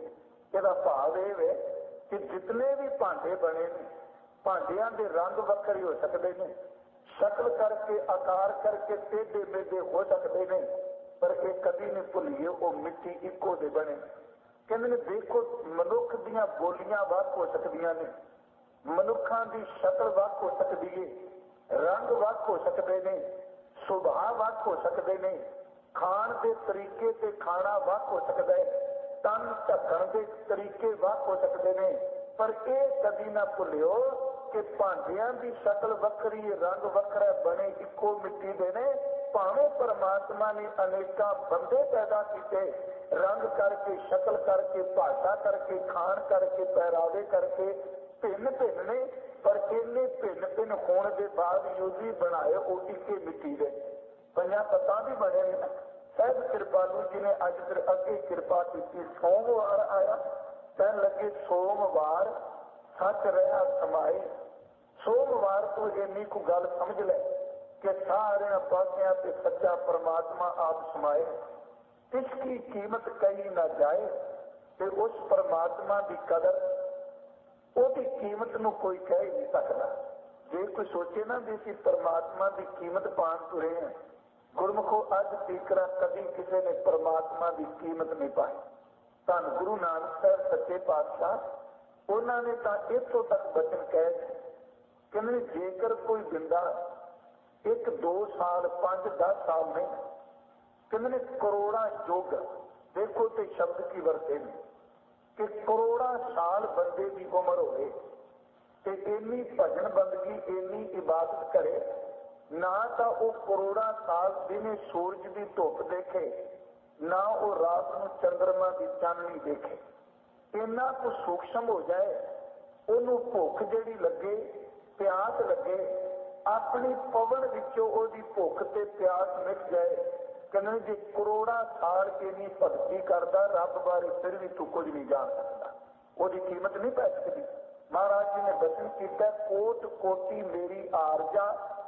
ਇਹਦਾ ਭਾਵ ਇਹ ਵੇ ਕਿ ਜਿਤਨੇ ਵੀ ਭਾਂਡੇ ਬਣੇ ਨੇ, ਭਾਂਡਿਆਂ ਦੇ ਰੰਗ ਵੱਖਰੇ ਹੋ ਸਕਦੇ ਨੇ, ਸ਼ਕਲ ਕਰਕੇ, ਆਕਾਰ ਕਰਕੇ ਟੇਢੇ ਮੇਢੇ ਹੋ ਸਕਦੇ ਨੇ, ਪਰ ਇਹ ਕਦੀ ਨਹੀਂ ਭੁੱਲੀਏ ਉਹ ਮਿੱਟੀ ਇੱਕੋ ਦੇ ਬਣੇ। ਕਹਿੰਦੇ ਨੇ ਦੇਖੋ, ਮਨੁੱਖ ਦੀਆਂ ਬੋਲੀਆਂ ਵੱਖ ਹੋ ਸਕਦੀਆਂ ਨੇ, ਮਨੁੱਖਾਂ ਦੀ ਸ਼ਕਲ ਵੱਖ ਹੋ ਸਕਦੀ ਹੈ, ਰੰਗ ਵੱਖ ਹੋ ਸਕਦੇ ਨੇ, ਸੁਭਾਅ ਵੱਖ ਹੋ ਸਕਦੇ ਨੇ, ਖਾਣ ਦੇ ਤਰੀਕੇ ਤੇ ਖਾਣਾ ਵੱਖ ਹੋ ਸਕਦਾ ਹੈ, ਤਨ ਢੱਕਣ ਦੇ ਤਰੀਕੇ ਵੱਖ ਹੋ ਸਕਦੇ ਨੇ, ਪਰ ਇਹ ਕਦੀ ਨਾ ਭੁੱਲਿਓ ਕਿ ਭਾਂਡਿਆਂ ਦੀ ਸ਼ਕਲ ਵੱਖਰੀ, ਰੰਗ ਵੱਖਰਾ, ਬਣੇ ਇੱਕੋ ਮਿੱਟੀ ਦੇ ਨੇ। ਭਾਵੇਂ ਪਰਮਾਤਮਾ ਨੇ ਅਨੇਕਾਂ ਬੰਦੇ ਪੈਦਾ ਕੀਤੇ, ਰੰਗ ਕਰਕੇ, ਸ਼ਕਲ ਕਰਕੇ, ਭਾਸ਼ਾ ਕਰਕੇ, ਖਾਣ ਕਰਕੇ, ਪਹਿਰਾਵੇ ਕਰਕੇ ਭਿੰਨ ਭਿੰਨ ਨੇ, ਪਰ ਇੰਨੇ ਭਿੰਨ ਭਿੰਨ ਹੋਣ ਦੇ ਬਾਵਜੂਦ ਵੀ ਬਣਾਏ ਉਹ ਇੱਕੇ ਮਿੱਟੀ ਦੇ। ਪੰਜਾਂ ਪੱਤਾਂ ਵੀ ਬਣੇ ਨੇ। ਸਹਿਬ ਕਿਰਪਾਲੂ ਜੀ ਨੇ ਅੱਜ ਫਿਰ ਅੱਗੇ ਕਿਰਪਾ ਕੀਤੀ। ਸੋਮਵਾਰ ਆਇਆ, ਕਹਿਣ ਲੱਗੇ ਸੋਮਵਾਰ ਸੱਚ ਰਿਹਾ ਸਮਾਏ। ਸੋਮਵਾਰ ਤੋਂ ਇੰਨੀ ਕੁ ਗੱਲ ਸਮਝ ਲੈ ਕਿ ਸਾਰਿਆਂ ਪਾਸਿਆਂ ਤੇ ਸੱਚਾ ਪਰਮਾਤਮਾ ਆਪ ਸਮਾਏ। ਇਸकी ਕੀਮਤ ਕਹੀ ਨਾ ਜਾਏ। ਤੇ ਉਸ ਪਰਮਾਤਮਾ ਦੀ ਕਦਰ, ਉਹਦੀ ਕੀਮਤ ਨੂੰ ਕੋਈ ਕਹਿ ਹੀ ਨਹੀਂ ਸਕਦਾ। ਜੇ ਕੋਈ ਸੋਚੇ ਨਾ ਵੀ ਅਸੀਂ ਪਰਮਾਤਮਾ ਦੀ ਕੀਮਤ ਪਾਉਣ ਤੁਰੇ ਹਾਂ, ਗੁਰਮੁਖੋ ਅੱਜ ਤੀਕਰਾ ਕਦੀ ਕਿਸੇ ਨੇ ਪਰਮਾਤਮਾ ਦੀ ਕੀਮਤ ਨਹੀਂ ਪਾਈ। ਧੰਨ ਗੁਰੂ ਨਾਨਕ ਸਾਹਿਬ ਸੱਚੇ ਪਾਤਸ਼ਾਹ, ਉਹਨਾਂ ਨੇ ਤਾਂ ਇੱਥੋਂ ਤੱਕ ਬਚਨ ਕਹਿ ਕਹਿੰਦੇ ਜੇਕਰ ਕੋਈ ਬਿੰਦਾ ਇੱਕ ਦੋ ਸਾਲ ਪੰਜ ਦਸ ਸਾਲ ਨਹੀਂ, ਕਹਿੰਦੇ ਨੇ ਕਰੋੜਾਂ ਯੁੱਗ, ਦੇਖੋ ਤੇ ਸ਼ਬਦ ਕੀ ਵਰਤੇ ਨੇ ਕਿ ਕਰੋੜਾਂ ਸਾਲ ਬੰਦੇ ਦੀ ਉਮਰ ਹੋਵੇ ਤੇ ਇੰਨੀ ਭਜਨ ਬੰਦਗੀ, ਇੰਨੀ ਇਬਾਦਤ ਕਰੇ, ਨਾ ਤਾਂ ਉਹ ਕਰੋੜਾਂ ਸਾਲ ਦਿਨੇ ਸੂਰਜ ਦੀ ਧੁੱਪ ਦੇਖੇ, ਨਾ ਉਹ ਰਾਤ ਨੂੰ ਚੰਦਰਮਾ ਦੀ ਚਾਨਣੀ ਦੇਖੇ। ਇੰਨਾ ਕੁ ਸੂਖਸ਼ਮ ਹੋ ਜਾਏ, ਉਹਨੂੰ ਭੁੱਖ ਜਿਹੜੀ ਲੱਗੇ, ਪਿਆਸ ਲੱਗੇ, ਆਪਣੀ ਪਵਨ ਵਿੱਚੋਂ ਉਹਦੀ ਭੁੱਖ ਤੇ ਪਿਆਸ ਮਿਟ ਜਾਏ। ਕਹਿੰਦੇ ਜੇ ਕਰੋੜਾਂ ਸਾਲ ਇੰਨੀ ਭਗਤੀ ਕਰਦਾ ਰੱਬ ਬਾਰੇ, ਫਿਰ ਵੀ ਤੂੰ ਕੁਝ ਨਹੀਂ ਜਾਣ ਸਕਦਾ, ਉਹਦੀ ਕੀਮਤ ਨਹੀਂ ਪੈ ਸਕਦੀ। ਮਹਾਰਾਜ ਜੀ ਨੇ ਬਚਨ ਕੀਤਾ, ਕੋਟ ਕੋਟੀ ਮੇਰੀ ਆਰਜਾ,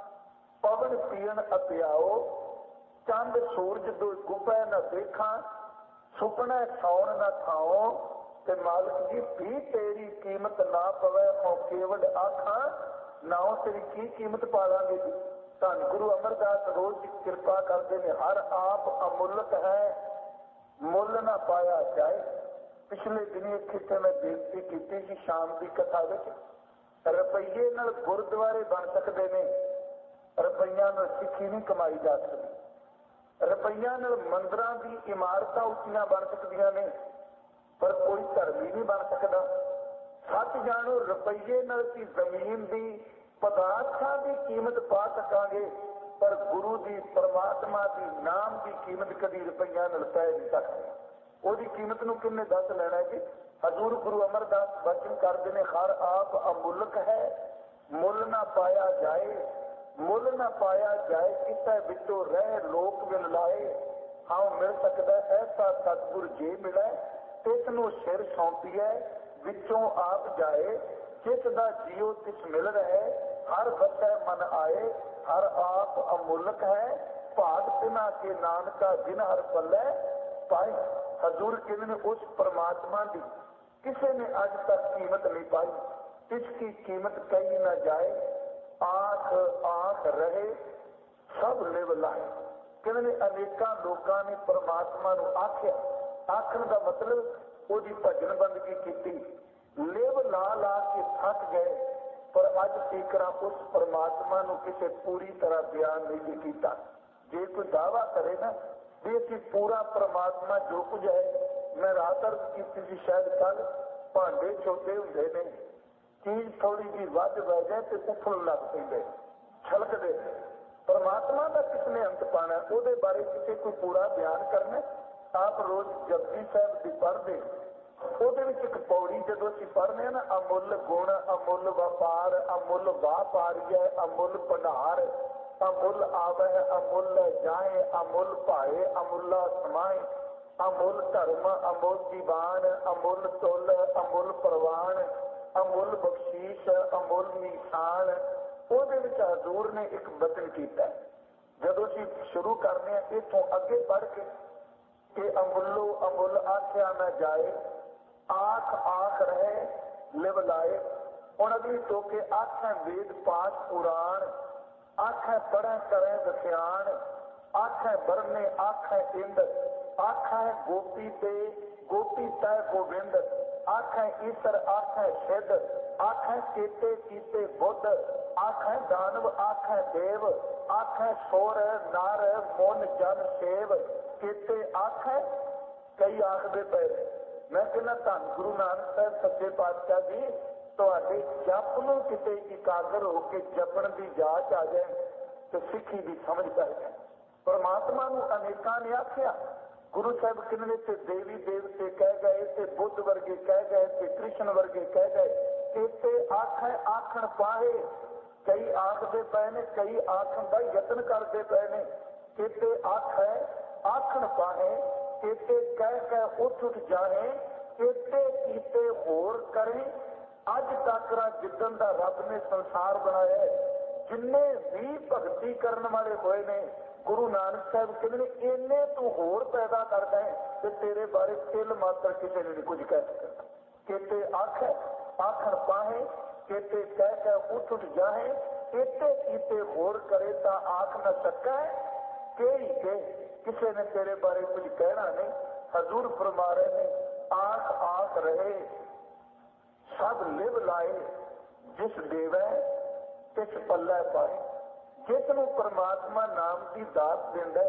ਪਵਨ ਪੀਣ ਅਪਿਆਓ, ਚੰਦ ਸੂਰਜ ਦੋ ਗੁਪੈ ਨਾ ਦੇਖਾਂ, ਸੁਪਨਾ ਸੌਣ ਨਾ ਥਾਓ, ਤੇ ਮਾਲਕ ਜੀ ਵੀ ਤੇਰੀ ਕੀਮਤ ਨਾ ਪਵੇ, ਉਹ ਕੇਵਲ ਆਖਾਂ ਨਾਉ ਤੇਰੀ ਕੀ ਕੀਮਤ ਪਾ ਲਾਂਗੇ ਜੀ। ਧੰਨ ਗੁਰੂ ਅਮਰਦਾਸ ਰੋਜ਼ ਦੀ ਕਿਰਪਾ ਕਰਦੇ ਨੇ, ਹਰ ਆਪ ਅਮੁੱਲਕ ਹੈ, ਮੁੱਲ ਨਾ ਪਾਇਆ ਜਾਏ। ਪਿਛਲੇ ਦਿਨੀ ਇੱਥੇ ਮੈਂ ਬੇਨਤੀ ਕੀਤੀ ਸੀ ਸ਼ਾਮ ਦੀ ਕਥਾ ਵਿੱਚ, ਰੁਪਈਏ ਨਾਲ ਗੁਰਦੁਆਰੇ ਬਣ ਸਕਦੇ ਨੇ, ਰੁਪਈਆਂ ਨਾਲ ਸਿੱਖੀ ਨਹੀਂ ਕਮਾਈ ਜਾ ਸਕਦੀ। ਰੁਪਈਆਂ ਨਾਲ ਮੰਦਰਾਂ ਦੀ ਇਮਾਰਤਾਂ ਉੱਚੀਆਂ ਬਣ ਸਕਦੀਆਂ ਨੇ, ਪਰ ਕੋਈ ਧਰਮੀ ਨਹੀਂ ਬਣ ਸਕਦਾ। ਸੱਚ ਜਾਣੋ, ਰੁਪਈਏ ਨਾਲ ਅਸੀਂ ਜ਼ਮੀਨ ਦੀ, ਪਦਾਰਥਾਂ ਦੀ ਕੀਮਤ ਪਾ ਸਕਾਂਗੇ, ਪਰ ਗੁਰੂ ਦੀ, ਪਰਮਾਤਮਾ ਦੀ, ਨਾਮ ਦੀ ਕੀਮਤ ਕਦੀ ਰੁਪਈਆਂ ਨਾਲ ਪੈ ਨਹੀਂ ਸਕਦੀ। ਉਹਦੀ ਕੀਮਤ ਨੂੰ ਕਿੰਨੇ ਦੱਸ ਲੈਣਾ ਜੀ। ਹਜ਼ੂਰ ਗੁਰੂ ਅਮਰਦਾਸ ਬਚਨ ਕਰਦੇ ਨੇ, ਹਰ ਆਪ ਅਮੁੱਲਕ ਹੈ, ਮੁੱਲ ਨਾ ਪਾਇਆ ਜਾਏ, ਮੁੱਲ ਨਾ ਪਾਇਆ ਜਾਏ, ਕਿਸੇ ਵਿੱਚੋਂ ਰਹਿ ਲੋਕ ਵਿਲ ਲਾਏ। ਹਾਂ ਮਿਲ ਸਕਦਾ ਐਸਾ ਸਤਿਗੁਰ ਜੇ ਮਿਲੇ, ਤਿਸ ਨੂੰ ਸਿਰ ਸੌਂਪੀਏ, ਵਿੱਚੋਂ ਆਪ ਜਾਏ, ਜਿਸ ਦਾ ਜੀਓ ਤਿਸ ਮਿਲ ਰਹੇ, ਹਰ ਵਸੈ ਮਨ ਆਏ, ਹਰ ਆਪ ਅਮੁੱਲਕ ਹੈ, ਭਾਗ ਤਿਨਾ ਕੇ ਨਾਨਕਾ ਜਿਨ ਹਰ ਪੱਲੇ ਪਾਏ। ਹਜ਼ੂਰ ਕਹਿੰਦੇ ਨੇ ਉਸ ਪਰਮਾਤਮਾ ਦੀ ਕਿਸੇ ਨੇ ਅੱਜ ਤੱਕ ਕੀਮਤ ਨਹੀਂ ਪਾਈ। ਇਸकी ਕੀਮਤ ਕਹੀ ਨਾ ਜਾਏ, ਆਖ ਆਖ ਰਹੇ ਸਭ ਲਿਵ ਲਾਏ। ਕਹਿੰਦੇ ਨੇ ਅਨੇਕਾਂ ਲੋਕਾਂ ਨੇ ਪਰਮਾਤਮਾ ਨੂੰ ਆਖਿਆ, ਆਖਣ ਦਾ ਮਤਲਬ ਉਹਦੀ ਭਜਨ ਬੰਦਗੀ ਕੀਤੀ, ਲਿਵ ਲਾ ਲਾ ਕੇ ਥੱਕ ਗਏ, ਪਰ ਅੱਜ ਤੀਕਰਾਂ ਉਸ ਪਰਮਾਤਮਾ ਨੂੰ ਕਿਸੇ ਪੂਰੀ ਤਰ੍ਹਾਂ ਬਿਆਨ ਨਹੀਂ ਕੀਤਾ। ਜੇ ਕੋਈ ਦਾਅਵਾ ਕਰੇ ਨਾ ਵੀ ਅਸੀਂ ਪੂਰਾ ਪਰਮਾਤਮਾ ਜੋ ਕੁਝ ਹੈ, ਮੈਂ ਰਾਤ ਅਰਜ਼ ਕੀਤੀ ਸੀ ਸ਼ਾਇਦ ਕੱਲ, ਭਾਂਡੇ ਛੋਟੇ ਹੁੰਦੇ ਨੇ, ਚੀਜ਼ ਥੋੜੀ ਜਿਹੀ ਵੱਧ ਵਹਿ ਜਾਏ ਤੇ ਉਫਲ ਲੱਗ ਪੈਂਦੇ, ਛਲਕਦੇ। ਪਰਮਾਤਮਾ ਦਾ ਕਿਸ ਨੇ ਅੰਤ ਪਾਣਾ, ਉਹਦੇ ਬਾਰੇ ਕਿਸੇ ਕੋਈ ਪੂਰਾ ਬਿਆਨ ਕਰਨਾ। ਆਪ ਰੋਜ਼ ਜਪਜੀ ਸਾਹਿਬ ਦੀ ਪੜ੍ਹਦੇ, ਉਹਦੇ ਵਿੱਚ ਇੱਕ ਪੌੜੀ ਜਦੋਂ ਅਸੀਂ ਪੜ੍ਹਦੇ ਹਾਂ ਨਾ, ਅਮੁੱਲ ਗੁਣ, ਅਮੁੱਲ ਵਪਾਰ, ਅਮੁੱਲ ਵਾਪਾਰੀਏ, ਅਮੁੱਲ ਭੰਡਾਰ, ਅਮੁੱਲ ਆਵੈ, ਅਮੁੱਲ ਜਾਏ, ਅਮੁੱਲ ਭਾਏ, ਅਮੁੱਲਾ ਸਮਾਏ, ਅਮੁੱਲ ਧਰਮ, ਅਮੁੱਲ ਦੀਵਾਨ, ਅਮੁੱਲ ਤੁਲ, ਅਮੁੱਲ ਪ੍ਰਵਾਨ, ਅਮੁੱਲ ਬਖਸ਼ੀਸ਼, ਅਮੁੱਲ ਨਿਸ਼ਾਨ। ਉਹਦੇ ਵਿੱਚ ਹਜ਼ੂਰ ਨੇ ਇੱਕ ਬਚਨ ਕੀਤਾ, ਜਦੋਂ ਅਸੀਂ ਸ਼ੁਰੂ ਕਰਨੇ ਆ ਇੱਥੋਂ ਅੱਗੇ ਪੜ੍ਹ ਕੇ ਕਿ ਅਮੁੱਲੋ ਅਮੁੱਲ ਆਖਿਆ ਨਾ ਜਾਏ, आख आख रहे लिव लाए। हुण अगली टोके आख है वेद पाठ पुराण, आख है पढ़े करें विख्यान, आख है बरने आख है इंद, आख है गोपी ते गोपी तय गोविंद, आख है ईसर आख है सिद्ध, आख है केते कीते बुद्ध, आख है दानव आख है देव, आख है सोर नार मुन जन सेव, केते आख है कई आखदे पे। मैं कहना धन गुरु नानक साहब सच्चे पातशाह जी तुहाडे जप नूं किते इकागर होके जपण दी जाच आ जाए तो सिੱਖੀ ਦੀ समझ पै जाए। परमात्मा नूं अनेकां ने आख्या, गुरु साहब किन्ने ते देवी देवते कह गए ते बुद्ध वर्गे कह गए ते कृष्ण वर्गे कह गए। केते आख है आखण पाए, कई आखदे पए ने, कई आखण दा यतन करदे पए ने। केते आख है आखण पाए, केते कह कह उठ उठ जाए, केते कीते होर करें। अज तक जिदन का रब ने संसार बनाया, जिन्ने भी भगती करने वाले हुए ने, गुरु नानक साहब कहते हैं इन्ने तू होर पैदा करता है तो तेरे बारे तिल मात्र किसी ने नहीं कुछ कह सकता। केते आख आखर पाहे, केते कह कह उठ उठ जाए, केते कीते होर करे ता आख न सकै। कई के किसी ने तेरे बारे कुछ कहना नहीं। हजूर फरमा रहे ने आख आख रहे सब लिव लाए, जिस देवै तिस पल्लै पाए। जिसनों परमात्मा नाम की दात देंदा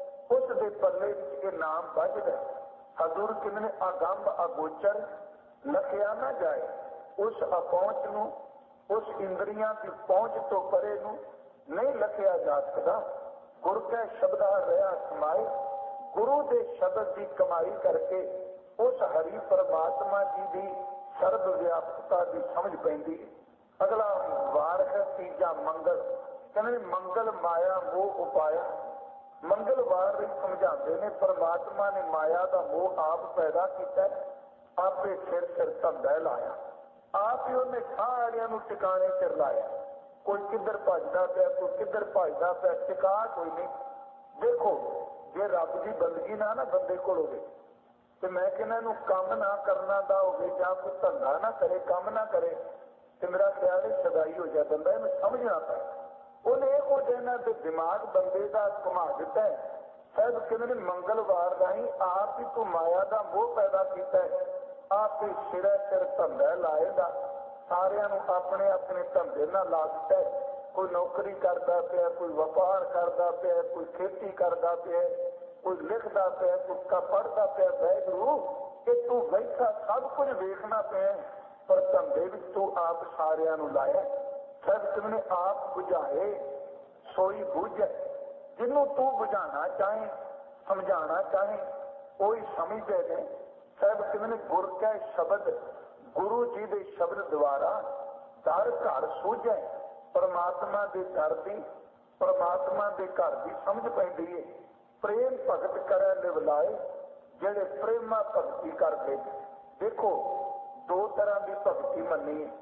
उस दे पल्ले विच ये नाम बजदा। हजूर कहंदे अगंभ अगोचर लखिया ना जाए, उस अपहुंच नूं उस इंद्रियां की पहुंच तो परे नूं नहीं लखिया जा सकदा। गुर कै शब्दा रहा समाए, गुरु दे शब्द की कमाई करके उस हरि परमात्मा जी की सर्व व्यापकता की समझ पैंदी। अगला वार है तीजा मंगल, कहने मंगल माया मोह उपाया। मंगलवार भी समझाते ने परमात्मा ने माया का मोह आप पैदा किया, आपे सिर सिर धंधा लाया, आप ही उन्हें सारिया टिकाने सिर लाया। कोई किधर भजदा पिया, कोई किधर भजदा पिया, टिका कोई नहीं। देखो जे रब की बंदगी ना ना बंदे को होवे तो मैं कहना इनू काम ना करना दा होवे जां कोई धंधा ना करे, काम ना करे तो मेरा ख्याल है सगाई हो जाए। बंदा इन्हें समझना पाए, उन्हें एक हो जाना तो दिमाग बंदे का घुमा दिता है। साहब कहते मंगलवार का ही आप ही तू माया का मोह पैदा किया है, आप ही सिर सिर धंधा लाएगा, सारिया अपने अपने धंधे ना ला दिता है। कोई नौकरी करता पिया, कोई व्यापार करता पिया, कोई खेती करता पिया, कोई लिखता पिया, कोई पढ़ता पिया। वैगुरू कि तू बैठा सब कुछ वेखना पिया, पर धंधे भी तू आप सारिया लाया। सब तुमने आप बुझाए सोई बुझ, जिन्हों तू बुझाना चाहे समझाना चाहे कोई समझते ने। सब तुमने गुर कै शब्द, गुरु जी के शब्द द्वारा दर घर सूझे। परमात्मा के घर की परमात्मा के घर की समझ पैंदी है। प्रेम भगत करे लिवलाए, जेड़े प्रेमा भगती करते। देखो दो तरह की भगती मनी है,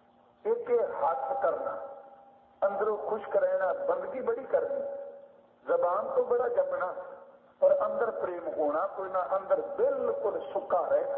एक हथ करना, अंदरों खुश्क रहना, बंदगी बड़ी करनी, जबान तो बड़ा जपना पर अंदर प्रेम होना कोई ना, अंदर बिल्कुल सुक्का रहना।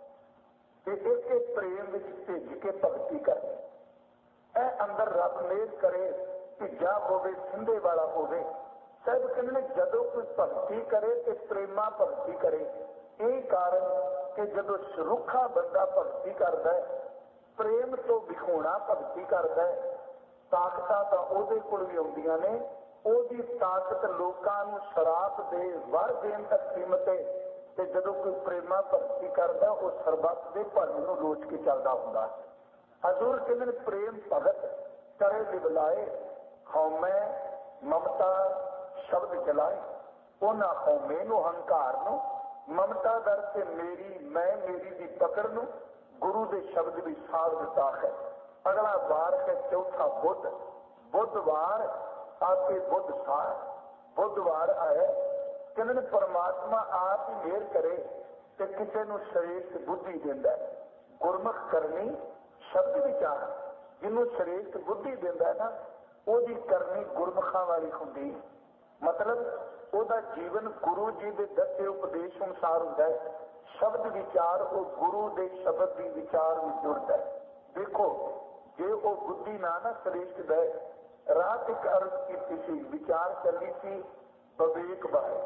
एक प्रेम विच भिज के भगती करनी, ए अंदर रब मेल करे भिजा होवे, सिंधे वाला होवे। साहब कहने जदों कोई भगती करे तो प्रेमा भगती करे। यही कारण कि जदों रुखा बंदा भगती करता है, प्रेम तो विखोना भगती करता है, ताकत तो ਉਹਦੇ ਕੋਲ भी आउंदियां ने। ਉਹਦੀ ताकत लोकां नूं शराब दे वर देण तक कीमत है। ते जदों कोई प्रेमा भगती करता वो सरबत के भजन नूं लोच के चलदा हुंदा। हजूर कहते प्रेम भगत करे लिवलाए, हौमै ममता शब्द जलाए। उन्हां हौमे नूं हंकार नूं, ममता दर से मेरी मैं मेरी की पकड़ नूं गुरु के शब्द भी साध दिता है। अगला वार है चौथा बुध, बुधवार आपके बुध सार बुधवार आए। कहते परमात्मा आप ही मेहर करे तो किसी नूं श्रेष्ठ बुद्धि देंदा है। गुरमुख करनी शब्द विचार, जिन्हों श्रेष्ठ बुद्धि देंदा है ना, ओदी करनी गुरमुखां वाली हुंदी। मतलब ओदा जीवन गुरु जी के दसे उपदेश अनुसार हुंदा है। शब्द विचार वो गुरु के शब्द की विचार में जुड़ता है। देखो जे वो बुद्धि ना ना श्रेष्ठ दे रात एक अर्ज की सी विचार चली सी विवेक बारे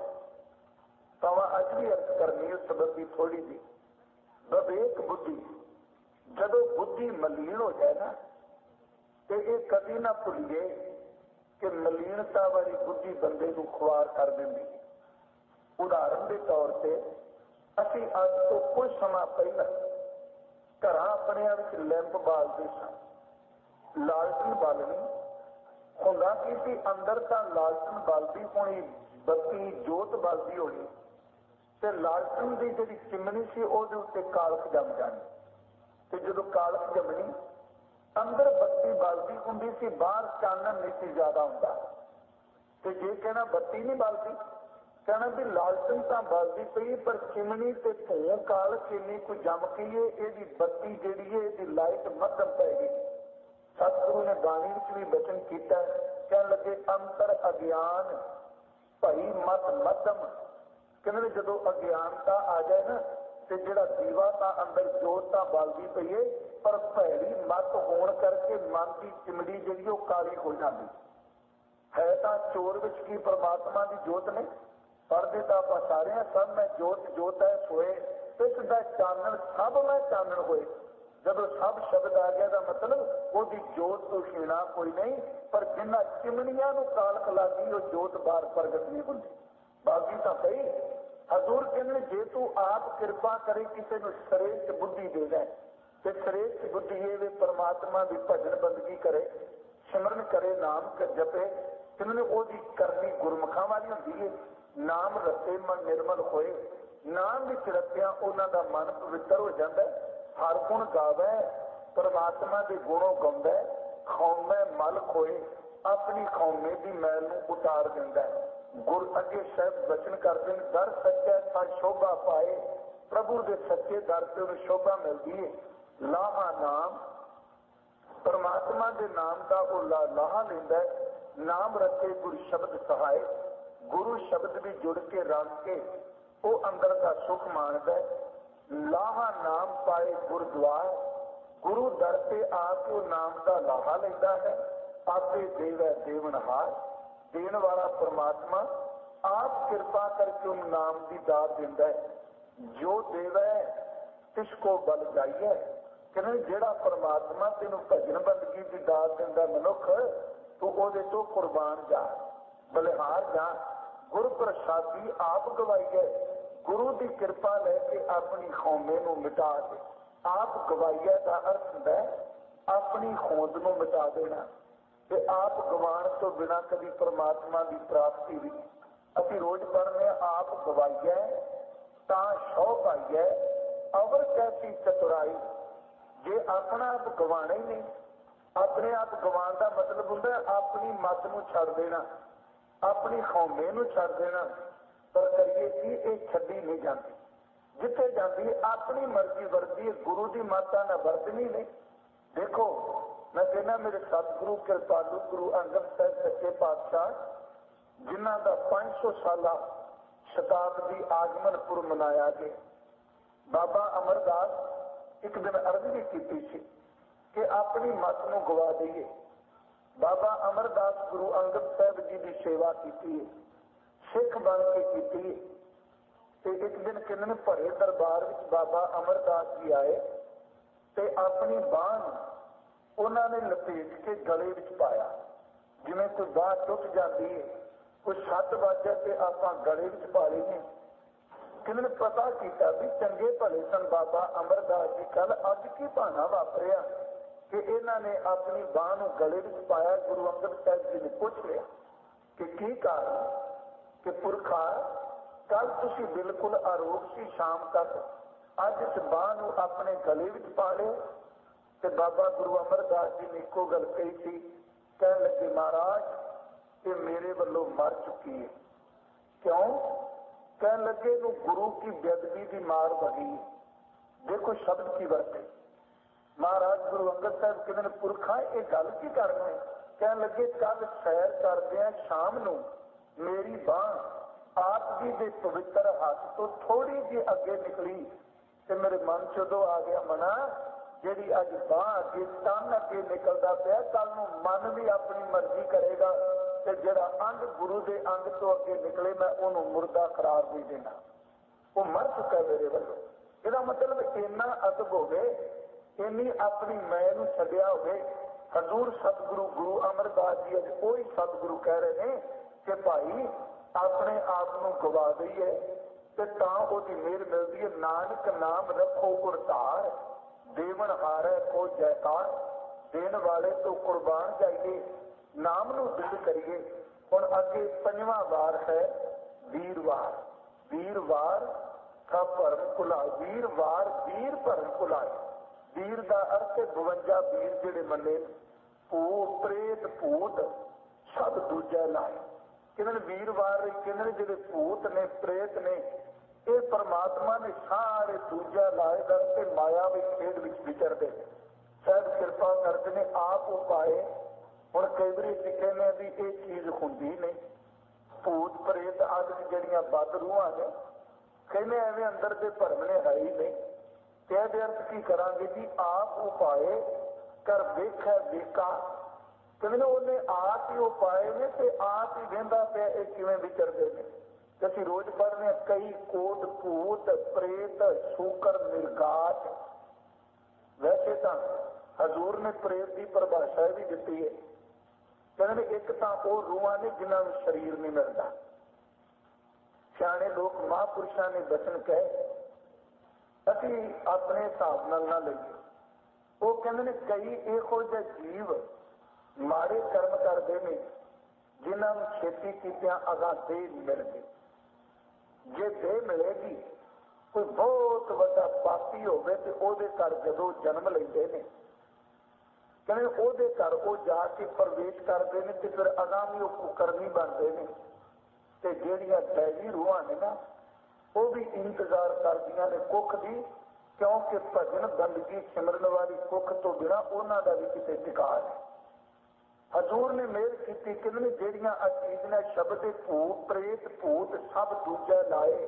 तो अज भी अर्ज करनी उस शब्द की थोड़ी जी विवेक बुद्धि जदों बुद्धि मलीन हो जाए ना तो ये कभी ना भूलिए कि मलीनता वाली बुद्धि बंदे को खुआर कर देंगी। उदाहरण के तौर पर असी अज तो कुछ समा पहला घर अपने लैंप बालते सन लालटन बालनी होंदा की सी अंदर तो लालटन बालती होनी बत्ती जोत बालती होनी ते लालटन की जी चिमनी सी उहदे उत्ते कालख जम जानी ते जदों कालख जमनी अंदर बत्ती बालती हुंदी सी बाहर चानन नहीं सी ज्यादा हुंदा ते जे कहना बत्ती नहीं बालती कहना भी लालटन तो बलती पई पर चिमनी ते धूं कालख इन्नी कोई जम गई है यदी बत्ती जिहड़ी है यदी लाइट मध्यम पै गई। सतगुरु ने बाणी विच भी वचन किया कह लगे अंतर अज्ञान भई मत मध्यम कहने जदों अज्ञानता आ जाए ना तो जिहड़ा दीवा तां अंदर जोत तां बलदी पई है पर भैड़ी मत होण करके मन की चिमड़ी जिहड़ी ओह काली हो जाती है। तां चोर विच की परमात्मा की जोत ने पढ़ते तो आप सारे सब मैं जोत जोत है सोए इसका चानन सब मैं चानन होए जब सब शब्द आ गया तो मतलब वो जोत तो छीना कोई नहीं पर जिन्ना चिमनिया कालख लगी वो जोत बार प्रगट नहीं होती। बाकी तो सही हजूर कहने जे तू आप कृपा करे किसी को श्रेष्ठ बुद्धि दे जाए तो श्रेष्ठ बुद्धि ये वे परमात्मा की भजन बंदगी करे सिमरन करे नाम कर जपे कहने वो करनी गुरमुखा वाली होंगी है। नाम रते मन निर्मल होए नाम विच रत्या उन्हां दा मन पवित्र हो जाता है। हर गुण गावे परमात्मा के गुणों गाउंदा है। खौमे मल खोए अपनी खौमे की मैल नूं उतार दिंदा है। गुर अगे साहब वचन करते हैं दर सच्चा था शोभा पाए प्रभु के सच्चे दर से उन्हें शोभा मिलती है। लाहा नाम परमात्मा के नाम का वो ला लाहा लेंदा है। नाम रखे गुर शब्द सहाय गुरु शब्द भी जुड़ के रंग के वो अंदर का सुख मानता है। लाहा नाम पाए गुरुद्वार गुरु दर से आके नाम का लाहा लेता है। आपे देवै देवनहार देन वाला परमात्मा आप कृपा करके उन नाम की दात देता है। जो देवै तिसको बल जाइए कहने जेड़ा परमात्मा तेन भजन बंदगी की दात देता मनुख तू ओदे तो कुर्बान जा बलिहार जा गुरु प्रसादी आप गवाइए गुरु की कृपा लैके अपनी खौमे नूं मिटा दे। आप गवाइए का अर्थ है अपनी होंद नूं मिटा देना ते आप गवाण तो बिना कभी परमात्मा की प्राप्ति भी अभी रोज पढ़ने आप गवाइए ता शौ पाइए अवर कैसी चतुराई जे अपना आप गवाना ही नहीं अपने आप गवाण का मतलब होंगे अपनी मत नूं छड़ देना अपनी खौमे नूं छड़ देना पर करिए कि ये छड्डी नहीं जाती जिथे जाती अपनी मर्जी वरती गुरु की माता ना वरतनी नहीं। देखो मैं कहना मेरे सतगुरु कृपालु गुरु अंगद साहब सच्चे पातशाह जिन्हों का पांच सौ साल शताब्दी आगमनपुर मनाया गया बाबा अमरदास एक दिन अर्ज भी की कि अपनी मत नूं गवा दईए। बाबा अमरदास गुरु अंगद साहब जी की सेवा की सिख बन के की ते एक दिन कहने भरे दरबार में बाबा अमरदास जी आए ते अपनी बांह उन्होंने लपेट के गले में पाया जिवें कोई बांह टुट जाती है कोई सट वज जाए तो आप गले में पा लेंगे। कहने पता किया भी चंगे भले सन बाबा अमरदास जी कल अज की भाना वापरिया कि इन्होंने अपनी बांह नूं गले में पाया। गुरु अंगद साहब जी ने पूछ लिया कि की कारण कि पुरखा कल तुसी बिल्कुल आरोप सी शाम तक अज इस बांह नूं अपने गले में पा लिया। तो बाबा गुरु अमरदास जी ने एको गल कही थी कह लगे महाराज ये मेरे वालों मर चुकी है। क्यों कह लगे नूं गुरु की बेअदबी की मार बगी। देखो शब्द की वरते महाराज गुरु अंगद साहब कहते पुरखा ये गल की करना है कह लगे कल सैर करदे शाम नूं मेरी बांह ਆਪ ਜੀ ਦੇ ਪਵਿੱਤਰ ਹੱਥ ਤੋਂ ਥੋੜੀ ਜਿਹੀ ਅੱਗੇ ਨਿਕਲੀ ਤੇ ਮੇਰੇ ਮਨ ਚ ਉਦੋਂ ਆ ਗਿਆ, ਮਨਾ ਜਿਹੜੀ ਅੱਜ ਬਾਂਹ ਅੱਗੇ ਤਨ ਅੱਗੇ ਨਿਕਲਦਾ ਪਿਆ, ਕੱਲ ਨੂੰ ਮਨ ਵੀ ਆਪਣੀ ਮਰਜ਼ੀ ਕਰੇਗਾ ਤੇ ਜਿਹੜਾ ਅੰਗ ਗੁਰੂ ਦੇ ਅੰਗ ਤੋਂ ਅੱਗੇ ਨਿਕਲੇ ਮੈਂ ਉਹਨੂੰ ਮੁਰਦਾ ਕਰਾਰ ਨਹੀਂ ਦੇਣਾ, ਉਹ ਮਰ ਚੁੱਕਾ ਮੇਰੇ ਵੱਲੋਂ। ਇਹਦਾ ਮਤਲਬ ਇੰਨਾ ਅਦਬ ਹੋਵੇ, ਇੰਨੀ ਆਪਣੀ ਮੈਂ ਨੂੰ ਛੱਡਿਆ ਹੋਵੇ। ਹਜ਼ੂਰ ਸਤਿਗੁਰੂ ਗੁਰੂ ਅਮਰਦਾਸ ਜੀ ਅੱਜ ਉਹੀ ਸਤਿਗੁਰੂ ਕਹਿ ਰਹੇ ਨੇ ਕਿ ਭਾਈ ਆਪਣੇ ਆਪ ਨੂੰ ਗਵਾ ਦਈਏ ਤੇ ਤਾਂ ਉਹਦੀ ਮਿਹਰ ਮਿਲਦੀ ਹੈ। ਨਾਨਕ ਨਾਮ ਰੱਖੋ ਗੁਰਧਾਰ, ਦੇਵਨ ਹਾਰੈ ਕੋ ਜੈਕਾਰ। ਦੇਣ ਵਾਲੇ ਤੋਂ ਕੁਰਬਾਨ ਜਾਈਏ, ਨਾਮ ਨੂੰ ਦ੍ਰਿੜ ਕਰੀਏ। ਹੁਣ ਅੱਗੇ ਪੰਜਵਾਂ ਵਾਰ ਹੈ ਵੀਰਵਾਰ। ਵੀਰਵਾਰ ਦਾ ਭਰਮ ਭੁਲਾਏ, ਵੀਰਵਾਰ ਵੀਰ ਭਰਮ ਭੁਲਾਏ। ਵੀਰ ਦਾ ਅਰਥ ਹੈ ਬਵੰਜਾ ਵੀਰ ਜਿਹੜੇ ਮੰਨੇ, ਭੂਤ ਪ੍ਰੇਤ ਭੂਤ ਸਭ ਦੂਜਾ ਲਾਏ। ਕਿਹਨੇ ਵੀਰਵਾਰ, ਕਿਹਨੇ ਜਿਹੜੇ ਭੂਤ ਨੇ ਪ੍ਰੇਤ ਨੇ, ਇਹ ਪਰਮਾਤਮਾ ਨੇ ਸਾਰੇ ਦੂਜਾ ਲਾਏ ਦਰ ਤੇ ਮਾਇਆ ਵੀ ਖੇਡ ਵਿੱਚ ਵਿਚਰਦੇ। ਸਾਹਿਬ ਕਿਰਪਾ ਕਰਦੇ ਨੇ ਆਪ ਉਪਾਏ। ਹੁਣ ਕਈ ਵਾਰੀ ਅਸੀਂ ਕਹਿੰਦੇ ਵੀ ਇਹ ਚੀਜ਼ ਹੁੰਦੀ ਨਹੀਂ, ਭੂਤ ਪ੍ਰੇਤ ਆਦਿ ਜਿਹੜੀਆਂ ਬਦ ਰੂਹਾਂ ਨੇ, ਕਹਿੰਦੇ ਐਵੇਂ ਅੰਦਰ ਦੇ ਭਰਮ ਨੇ ਹੈ ਹੀ ਨਹੀਂ। ਤੇ ਇਹਦੇ ਅਰਥ ਕੀ ਕਰਾਂਗੇ ਜੀ, ਆਪ ਉਪਾਏ ਕਰ ਵੇਖੈ ਵੇਖਾ। ਕਹਿੰਦੇ ਉਹਨੇ ਆਪ ਹੀ ਉਪਾਏ ਨੇ ਤੇ ਆਪ ਹੀ ਵੇਂਦਾ ਪਿਆ ਇਹ ਕਿਵੇਂ ਵਿਚਰਦੇ ਨੇ। ਤੇ ਅਸੀਂ ਰੋਜ਼ ਪੜ੍ਹਦੇ ਹਾਂ ਕਈ ਕੋਟ ਭੂਤ ਪ੍ਰੇਤ ਸ਼ੂਕਰ ਨਿਰਗਾਤ। ਵੈਸੇ ਤਾਂ ਹਜ਼ੂਰ ਨੇ ਪ੍ਰੇਤ ਦੀ ਪਰਿਭਾਸ਼ਾ ਵੀ ਦਿੱਤੀ ਹੈ। ਕਹਿੰਦੇ ਇੱਕ ਤਾਂ ਉਹ ਰੂਹਾਂ ਨੇ ਜਿਨ੍ਹਾਂ ਨੂੰ ਸਰੀਰ ਨਹੀਂ ਮਿਲਦਾ। ਸਿਆਣੇ ਲੋਕ ਮਹਾਂਪੁਰਸ਼ਾਂ ਨੇ ਬਚਨ ਕਹੇ, ਅਸੀਂ ਆਪਣੇ ਹਿਸਾਬ ਨਾਲ ਨਾ ਲਈਏ। ਉਹ ਕਹਿੰਦੇ ਨੇ ਕਈ ਇਹੋ ਜਿਹੇ ਜੀਵ ਮਾੜੇ ਕਰਮ ਕਰਦੇ ਨੇ ਜਿਨ੍ਹਾਂ ਨੂੰ ਛੇਤੀ ਕੀਤਿਆਂ ਅਗਾਂ ਦੇਹ ਨਹੀਂ ਮਿਲਦੀ। ਜੇ ਦੇਹ ਮਿਲੇਗੀ, ਕੋਈ ਬਹੁਤ ਵੱਡਾ ਪਾਪੀ ਹੋਵੇ ਤੇ ਉਹਦੇ ਘਰ ਜਦੋਂ ਜਨਮ ਲੈਂਦੇ ਨੇ, ਕਹਿੰਦੇ ਉਹਦੇ ਘਰ ਉਹ ਜਾ ਕੇ ਪ੍ਰਵੇਸ਼ ਕਰਦੇ ਨੇ ਤੇ ਫਿਰ ਅਗਾਂ ਵੀ ਉਹ ਕੁਕਰਮੀ ਬਣਦੇ ਨੇ। ਤੇ ਜਿਹੜੀਆਂ ਦੈਵੀ ਰੂਹਾਂ ਨੇ ਨਾ, ਉਹ ਵੀ ਇੰਤਜ਼ਾਰ ਕਰਦੀਆਂ ਨੇ ਕੁੱਖ ਦੀ, ਕਿਉਂਕਿ ਭਜਨ ਬੰਦਗੀ ਸਿਮਰਨ ਵਾਲੀ ਕੁੱਖ ਤੋਂ ਬਿਨਾਂ ਉਹਨਾਂ ਦਾ ਵੀ ਕਿਤੇ ਟਿਕਾਅ ਹੈ। ਹਜ਼ੂਰ ਨੇ ਮਿਹਰ ਕੀਤੀ, ਕਹਿੰਦੇ ਜਿਹੜੀਆਂ ਅਚੀਜ਼ ਨੇ ਸ਼ਬਦ ਦੇ ਭੂਤ ਪ੍ਰੇਤ ਭੂਤ ਸਭ ਦੂਜਾ ਲਾਏ।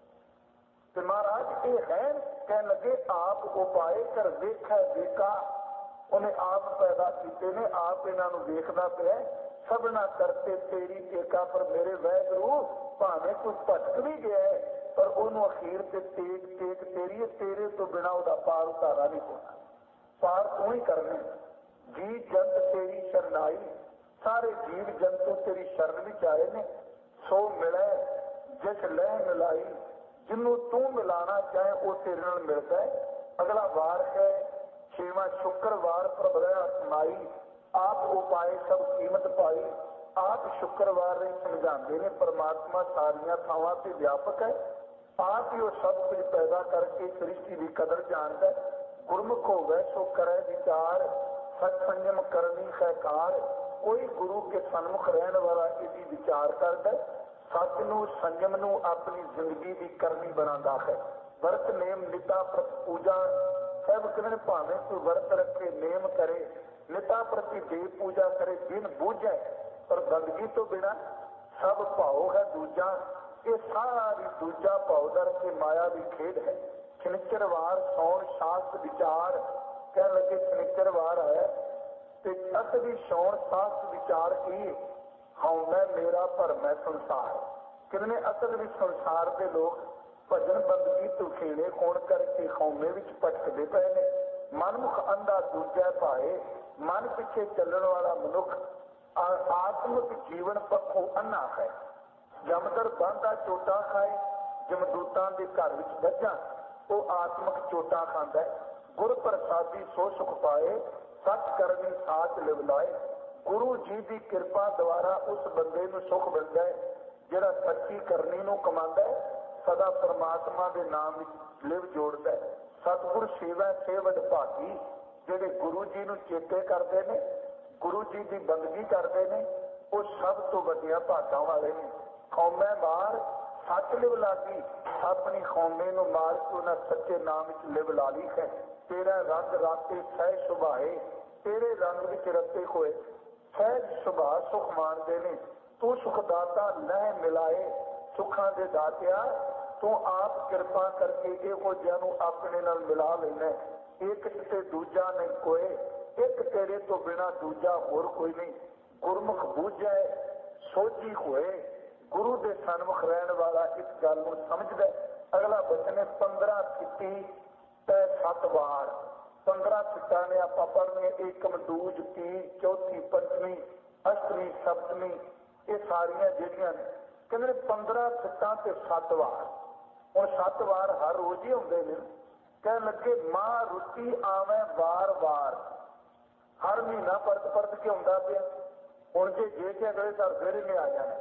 ਤੇ ਮਹਾਰਾਜ ਇਹ ਹੈ ਕਹਿਣ ਲੱਗੇ ਆਪ ਉਪਾਏ ਕਰ ਵੇਖੈ ਵੇਖਾ। ਉਹਨੇ ਆਪ ਪੈਦਾ ਕੀਤੇ ਨੇ, ਆਪ ਇਹਨਾਂ ਨੂੰ ਵੇਖਦਾ ਪਿਆ। ਸਭਨਾ ਕਰਤੇ ਤੇਰੀ ਏਕਾ, ਪਰ ਮੇਰੇ ਵਾਹਿਗੁਰੂ ਭਾਵੇਂ ਕੋਈ ਭਟਕ ਵੀ ਗਿਆ ਪਰ ਉਹਨੂੰ ਅਖੀਰ ਤੇ ਤੇਗ ਤੇਗ ਤੇਰੀ, ਤੇਰੇ ਤੋਂ ਬਿਨਾਂ ਉਹਦਾ ਪਾਰ ਉਤਾਰਾ ਨਹੀਂ ਹੋਣਾ। ਪਾਰ ਤੂੰ ਹੀ ਕਰਨਾ। ਜੀ ਜੰਤ ਤੇਰੀ ਸ਼ਰਨਾਈ, ਸਾਰੇ ਜੀਵ ਜੰਤੂ ਤੇਰੀ ਸ਼ਰਨ ਵਿੱਚ ਆਏ ਨੇ। ਸੋ ਮਿਲੇ ਜਿਸ ਲੈ ਮਿਲਾਈ, ਜਿਹਨੂੰ ਤੂੰ ਮਿਲਾਣਾ ਚਾਹੇ ਉਹ ਤੇਰੇ ਨਾਲ ਮਿਲਦਾ ਹੈ। ਅਗਲਾ ਵਾਰ ਹੈ ਛੇਵਾਂ ਸ਼ੁੱਕਰਵਾਰ ਪ੍ਰਭਰਿਆ ਸਮਾਈ। ਆਪ ਉਪਾਏ ਸਭ ਕੀਮਤ ਪਾਈ। ਆਪ ਸ਼ੁੱਕਰਵਾਰ ਨਹੀਂ ਸਮਝਾਉਂਦੇ ਨੇ ਪਰਮਾਤਮਾ ਸਾਰੀਆਂ ਥਾਵਾਂ ਤੇ ਵਿਆਪਕ ਹੈ। ਆਪ ਹੀ ਉਹ ਸਭ ਕੁਝ ਪੈਦਾ ਕਰਕੇ ਸ੍ਰਿਸ਼ਟੀ ਦੀ ਕਦਰ ਜਾਣਦਾ। ਗੁਰਮੁਖ ਹੋਵੇ ਸੋ ਕਰੇ ਵਿਚਾਰ, ਸਤ ਸੰਜਮ ਕਰਨੀ ਹੈ ਕਾਰ। ਕੋਈ ਗੁਰੂ ਕੇ ਸਨਮੁਖ ਰਹਿਣ ਵਾਲਾ ਇਹਦੀ ਵਿਚਾਰ ਕਰਦਾ, ਸੱਚ ਨੂੰ ਸੰਜਮ ਨੂੰ ਆਪਣੀ ਜ਼ਿੰਦਗੀ ਦੀ ਕਰਨੀ ਬਣਾਉਂਦਾ ਹੈ। ਵਰਤ ਨੇਮ ਨਿਤਾ ਪ੍ਰਤ ਪੂਜਾ। ਸਭ ਕਹਿੰਦੇ ਭਾਵੇਂ ਕੋਈ ਵਰਤ ਰੱਖੇ, ਨੇਮ ਕਰੇ, ਨਿਤਾ ਪ੍ਰਤੀ ਦੇਵ ਪੂਜਾ ਕਰੇ, ਦਿਨ ਬੂਝੇ, ਪਰ ਬੰਦਗੀ ਤੋਂ ਬਿਨਾਂ ਸਭ ਭਾਉ ਹੈ ਦੂਜਾ। ਇਹ ਸਾਰੀ ਦੂਜਾ ਭਾਉ ਦਰ ਕੇ ਮਾਇਆ ਦੀ ਖੇਡ ਹੈ। ਸ਼ਨਿਚਰਵਾਰ ਸੌਣ ਸ਼ਾਸਤ ਵਿਚਾਰ। ਕਹਿਣ ਲੱਗੇ ਸ਼ਨਿਚਰਵਾਰ ਹੈ ਤੇ ਅਸਲੀ ਸੌਣ ਸ਼ਾਸਤ ਵਿਚਾਰ ਕੀ, ਹਉ ਮੈਂ ਮੇਰਾ ਭਰਮੈ ਸੰਸਾਰ। ਕਿੰਨੇ ਅਸਲ ਵਿੱਚ ਸੰਸਾਰ ਦੇ ਲੋਕ ਭਜਨ ਬੰਦਗੀ ਤੋਂ ਖੇੜੇ ਹੋਣ ਕਰਕੇ ਖੌਮੇ ਵਿੱਚ ਭਟਕਦੇ ਪਏ ਨੇ। ਮਨਮੁਖ ਅੰਧਾ ਦੂਜਾ ਭਾਏ, ਮਨ ਪਿੱਛੇ ਚੱਲਣ ਵਾਲਾ ਮਨੁੱਖ ਆਤਮਿਕ ਜੀਵਨ ਪੱਖੋਂ ਅੰਨਾ ਹੈ। ਜਮਦਰ ਬਾਂਦਾ ਚੋਟਾਂ ਖਾਏ, ਜਮਦੂਤਾਂ ਦੇ ਘਰ ਵਿੱਚ ਵੱਜਾਂ, ਉਹ ਆਤਮਿਕ ਚੋਟਾਂ ਖਾਂਦਾ ਹੈ। ਗੁਰ ਪ੍ਰਸਾਦੀ ਸੋ ਸੁਖ ਪਾਏ, ਸੱਚ ਕਰਨੀ ਸਾਚ ਲਿਵ ਲਾਏ। ਗੁਰੂ ਜੀ ਦੀ ਕਿਰਪਾ ਦੁਆਰਾ ਉਸ ਬੰਦੇ ਨੂੰ ਸੁਖ ਮਿਲਦਾ ਹੈ ਜਿਹੜਾ ਸੱਚੀ ਕਰਨੀ ਨੂੰ ਕਮਾਉਂਦਾ ਹੈ, ਸਦਾ ਪਰਮਾਤਮਾ ਦੇ ਨਾਮ ਵਿੱਚ ਲਿਵ ਜੋੜਦਾ ਹੈ। ਸਤਿਗੁਰ ਸੇਵਾ ਸੇਵਡ ਭਾਗੀ, ਜਿਹੜੇ ਗੁਰੂ ਜੀ ਨੂੰ ਚੇਤੇ ਕਰਦੇ ਨੇ, ਗੁਰੂ ਜੀ ਦੀ ਬੰਦਗੀ ਕਰਦੇ ਨੇ, ਉਹ ਸਭ ਤੋਂ ਵੱਡੀਆਂ ਭਾਗਾਂ ਵਾਲੇ ਨੇ। ਖੌਮੇ ਮਾਰ ਸੱਚ ਲਿਵ ਲਾਗੀ, ਆਪਣੀ ਖੌਮੇ ਨੂੰ ਮਾਰ ਕੇ ਉਹਨਾਂ ਸੱਚੇ ਨਾਮ ਵਿੱਚ ਲਿਵ ਲਾ ਲਈ ਹੈ। ਤੇਰਾ ਰੰਗ ਰਾਤੇ ਸਹਿ ਸੁਭਾਏ, ਤੇਰੇ ਰੰਗ ਵਿੱਚ ਰਤੇ ਹੋਏ ਸਹਿਜ ਸੁਭਾ ਸੁਖ ਮਾਣਦੇ ਨੇ। ਤੂੰ ਸੁਖਦਾਤਾ ਲਹਿ ਮਿਲਾਏ, ਸੁੱਖਾਂ ਦੇ ਦਾਤਿਆ ਤੂੰ ਆਪ ਕਿਰਪਾ ਕਰਕੇ ਇਹੋ ਜਿਹਾ ਨੂੰ ਆਪਣੇ ਨਾਲ ਮਿਲਾ ਲੈਣਾ। ਇੱਕ ਤੇ ਦੂਜਾ ਨਹੀਂ ਕੋਏ, ਇੱਕ ਤੇਰੇ ਤੋਂ ਬਿਨਾ ਦੂਜਾ ਹੋਰ ਕੋਈ ਨਹੀਂ। ਗੁਰਮੁਖ ਬੂਝੈ ਸੋਝੀ ਹੋਏ, ਗੁਰੂ ਦੇ ਸਨਮੁਖ ਰਹਿਣ ਵਾਲਾ ਇਸ ਗੱਲ ਨੂੰ ਸਮਝਦਾ। ਅਗਲਾ ਬਚਨ ਹੈ ਪੰਦਰਾਂ ਥਿੱਤੀ ਤੈ ਸੱਤ ਵਾਰ। ਪੰਦਰਾਂ ਥਿੱਤਾਂ ਨੇ ਆਪਾਂ ਪੜ੍ਹਨੀਆਂ, ਏਕਮ ਦੂਜ ਤੀ ਚੌਥੀ ਪੰਜਵੀਂ ਅਸ਼ਟਵੀਂ ਸਪਤਵੀਂ, ਇਹ ਸਾਰੀਆਂ ਜਿਹੜੀਆਂ ਨੇ ਕਹਿੰਦੇ ਪੰਦਰਾਂ ਥਿੱਤਾਂ ਤੇ ਸੱਤ ਵਾਰ। ਹੁਣ ਸੱਤ ਵਾਰ ਹਰ ਰੋਜ਼ ਹੀ ਹੁੰਦੇ ਨੇ। ਕਹਿਣ ਲੱਗੇ ਮਾਂ ਰੁੱਤੀ ਆਵੇਂ ਵਾਰ ਵਾਰ, ਹਰ ਮਹੀਨਾ ਪਰਤ ਪਰਤ ਕੇ ਆਉਂਦਾ ਪਿਆ। ਹੁਣ ਜੇ ਜੇ ਕੇ ਅਗਲੇ ਸਾਲ ਫਿਰ ਇਹਨੇ ਆ ਜਾਣਾ।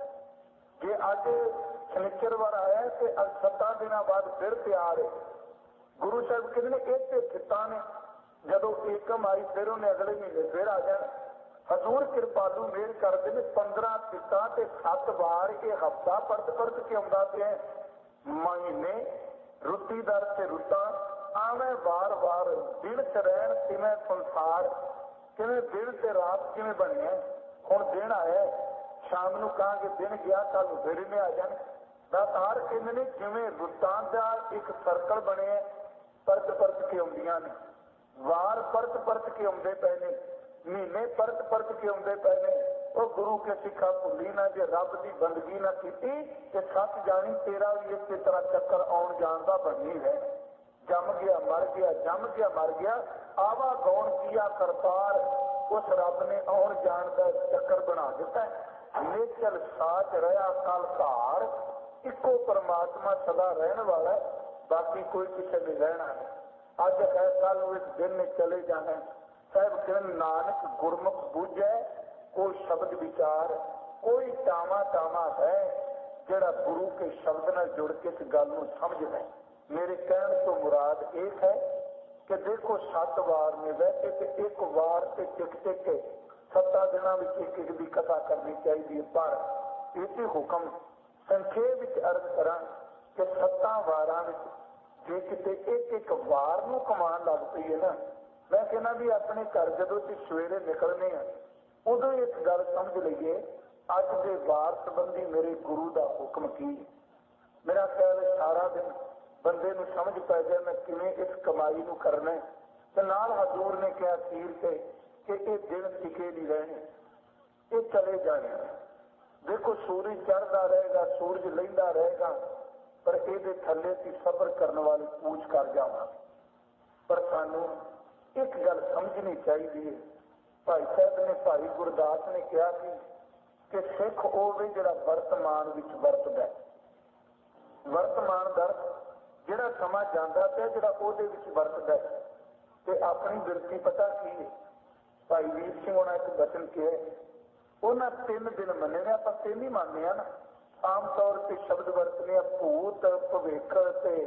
ਜੇ ਅੱਜ ਸ਼ਨੀਚਰਵਾਰ ਆਇਆ ਤੇ ਅੱਜ ਸੱਤਾਂ ਦਿਨਾਂ ਬਾਅਦ ਫਿਰ ਤਿਆਰ ਹੈ। ਗੁਰੂ ਸਾਹਿਬ ਕਹਿੰਦੇ ਨੇ ਇਹ ਤੇ ਥਿੱਤਾਂ ਨੇ, ਜਦੋਂ ਏਕਮ ਆਈ ਫਿਰ ਉਹਨੇ ਅਗਲੇ ਮਹੀਨੇ ਫਿਰ ਆ ਜਾਣਾ। ਹਜ਼ੂਰ ਕਿਰਪਾਲੂ ਮਿਹਰ ਕਰਦੇ ਨੇ ਪੰਦਰਾਂ ਥਿੱਤਾਂ ਤੇ ਸੱਤ ਵਾਰ ਇਹ ਹਫ਼ਤਾ ਪਰਤ ਪਰਤ ਕੇ ਆਉਂਦਾ ਪਿਆ। ਮਹੀਨੇ ਰੁੱਤੀ ਦਰ ਤੇ ਰੁੱਤਾਂ ਆਵੇਂ ਵਾਰ ਵਾਰ, ਦਿਨ ਚ ਰਹਿਣ ਕਿਵੇਂ ਸੰਸਾਰ, ਕਿਵੇਂ ਦਿਨ ਤੇ ਰਾਤ ਕਿਵੇਂ ਬਣਿਆ। ਹੁਣ ਦਿਨ ਆਇਆ, ਸ਼ਾਮ ਨੂੰ ਕਹਾਂਗੇ ਦਿਨ ਗਿਆ, ਕੱਲ ਨੂੰ ਫਿਰ ਇਹਨੇ ਆ ਜਾਣਾ। ਦਾਤਾਰ ਕਹਿੰਦੇ ਨੇ ਜਿਵੇਂ ਰੁੱਤਾਂ ਦਾ ਇੱਕ ਸਰਕਲ ਬਣਿਆ, ਪਰਤ ਪਰਤ ਕੇ ਆਉਂਦੀਆਂ ਨੇ, ਵਾਰ ਪਰਤ ਪਰਤ ਕੇ ਆਉਂਦੇ ਪਏ ਨੇ, ਮਹੀਨੇ ਪਰਤ ਪਰਤ ਕੇ ਆਉਂਦੇ ਪਏ ਨੇ। ਉਹ ਗੁਰੂ ਕੇ ਸਿੱਖਾ ਭੁੱਲੀ ਨਾ, ਜੇ ਰੱਬ ਦੀ ਬੰਦਗੀ ਨਾ ਕੀਤੀ ਤੇ ਸੱਚ ਜਾਣੀ ਤੇਰਾ ਵੀ ਇਸੇ ਤਰ੍ਹਾਂ ਚੱਕਰ ਆਉਣ ਜਾਣ ਦਾ ਬਣਨੀ ਹੈ। ਜੰਮ ਗਿਆ ਮਰ ਗਿਆ, ਜੰਮ ਗਿਆ ਮਰ ਗਿਆ, ਆਵਾ ਗੌਣ ਕੀਆ ਕਰਤਾਰ। ਉਸ ਰੱਬ ਨੇ ਆਉਣ ਜਾਣ ਦਾ ਚੱਕਰ ਬਣਾ ਦਿੱਤਾ। ਨੇਚਲ ਸਾਚ ਰਿਹਾ ਕਲ ਧਾਰ, ਇੱਕੋ ਪਰਮਾਤਮਾ ਸਦਾ ਰਹਿਣ ਵਾਲਾ, ਬਾਕੀ ਕੋਈ ਕਿਸੇ ਨੇ ਰਹਿਣਾ ਨਹੀਂ। ਅੱਜ ਹੈ ਕੱਲ ਨੂੰ ਇਸ ਦਿਨ ਨੇ ਚਲੇ ਜਾਣਾ। ਸਾਹਿਬ ਕਹਿੰਦੇ ਨਾਨਕ ਗੁਰਮੁਖ ਬੂਝੈ ਕੋਈ ਸ਼ਬਦ ਵਿਚਾਰ, ਕੋਈ ਟਾਵਾਂ ਟਾਵਾਂ ਹੈ ਜਿਹੜਾ ਗੁਰੂ ਕੇ ਸ਼ਬਦ ਨਾਲ ਜੁੜ ਕੇ ਇਸ ਗੱਲ ਨੂੰ ਸਮਝਦਾ। ਮੇਰੇ ਕਹਿਣ ਤੋਂ ਮੁਰਾਦ ਇਹ ਹੈ ਕਿ ਦੇਖੋ ਸੱਤ ਵਾਰ ਨੇ, ਵੈਸੇ ਤੇ ਇੱਕ ਵਾਰ ਤੇ ਟਿਕ ਟਿਕ ਕੇ ਸੱਤਾਂ ਦਿਨਾਂ ਵਿੱਚ ਇੱਕ ਇੱਕ ਦੀ ਕਥਾ ਕਰਨੀ ਚਾਹੀਦੀ ਹੈ, ਪਰ ਇਹ ਹੁਕਮ ਸੰਖੇਪ ਵਿੱਚ ਅਰਜ਼ ਕਰਾਂ ਕਿ ਸੱਤਾਂ ਵਾਰਾਂ ਵਿੱਚ ਜੇ ਕਿਤੇ ਇੱਕ ਇੱਕ ਵਾਰ ਨੂੰ ਕਮਾਉਣ ਲੱਗ ਪਈ ਹੈ ਨਾ, ਮੈਂ ਕਹਿੰਦਾ ਵੀ ਆਪਣੇ ਘਰ ਜਦੋਂ ਅਸੀਂ ਸਵੇਰੇ ਨਿਕਲਣੇ ਆ ਉਦੋਂ ਹੀ ਇੱਕ ਗੱਲ ਸਮਝ ਲਈਏ, ਅੱਜ ਦੇ ਵਾਰ ਸੰਬੰਧੀ ਮੇਰੇ ਗੁਰੂ ਦਾ ਹੁਕਮ ਕੀ। ਮੇਰਾ ਖਿਆਲ ਸਾਰਾ ਦਿਨ ਬੰਦੇ ਨੂੰ ਸਮਝ ਪੈ ਜਾਏ ਮੈਂ ਕਿਵੇਂ ਇਸ ਕਮਾਈ ਨੂੰ ਕਰਨਾ। ਤੇ ਨਾਲ ਹਜ਼ੂਰ ਨੇ ਕਿਹਾ ਅਖੀਰ ਤੇ ਕਿ ਇਹ ਦਿਨ ਟਿਕੇ ਨਹੀਂ ਰਹਿਣੇ, ਇਹ ਚਲੇ ਜਾਣੇ। ਦੇਖੋ ਸੂਰਜ ਚੜ੍ਹਦਾ ਰਹੇਗਾ, ਸੂਰਜ ਲਹਿੰਦਾ ਰਹੇਗਾ, ਪਰ ਇਹਦੇ ਥੱਲੇ ਅਸੀਂ ਸਬਰ ਕਰਨ ਵਾਲੀ ਪੂਛ ਕਰ ਜਾਵਾਂਗੇ। ਪਰ ਸਾਨੂੰ ਇੱਕ ਗੱਲ ਸਮਝਣੀ ਚਾਹੀਦੀ ਹੈ। ਭਾਈ ਸਾਹਿਬ ਨੇ, ਭਾਈ ਗੁਰਦਾਸ ਨੇ ਕਿਹਾ ਸੀ ਕਿ ਸਿੱਖ ਉਹ ਵੀ ਜਿਹੜਾ ਵਰਤਮਾਨ ਵਿੱਚ ਵਰਤਦਾ। ਵਰਤਮਾਨ ਦਰ ਜਿਹੜਾ ਸਮਾਂ ਜਾਂਦਾ ਪਿਆ, ਜਿਹੜਾ ਉਹਦੇ ਵਿੱਚ ਵਰਤਦਾ। ਤੇ ਆਪਣੀ ਬਿਰਤੀ ਪਤਾ ਕੀ ਹੈ? ਭਾਈ ਵੀਰ ਸਿੰਘ ਹੋਣਾ ਇੱਕ ਬਚਨ ਕਿਹਾ, ਉਹਨਾਂ ਤਿੰਨ ਦਿਨ ਮੰਨੇ ਨੇ, ਆਪਾਂ ਤਿੰਨ ਹੀ ਮੰਨਦੇ ਹਾਂ ਨਾ। ਆਮ ਤੌਰ ਤੇ ਸ਼ਬਦ ਵਰਤਨੇ ਆ ਭੂਤ, ਭਵਿੱਖ ਤੇ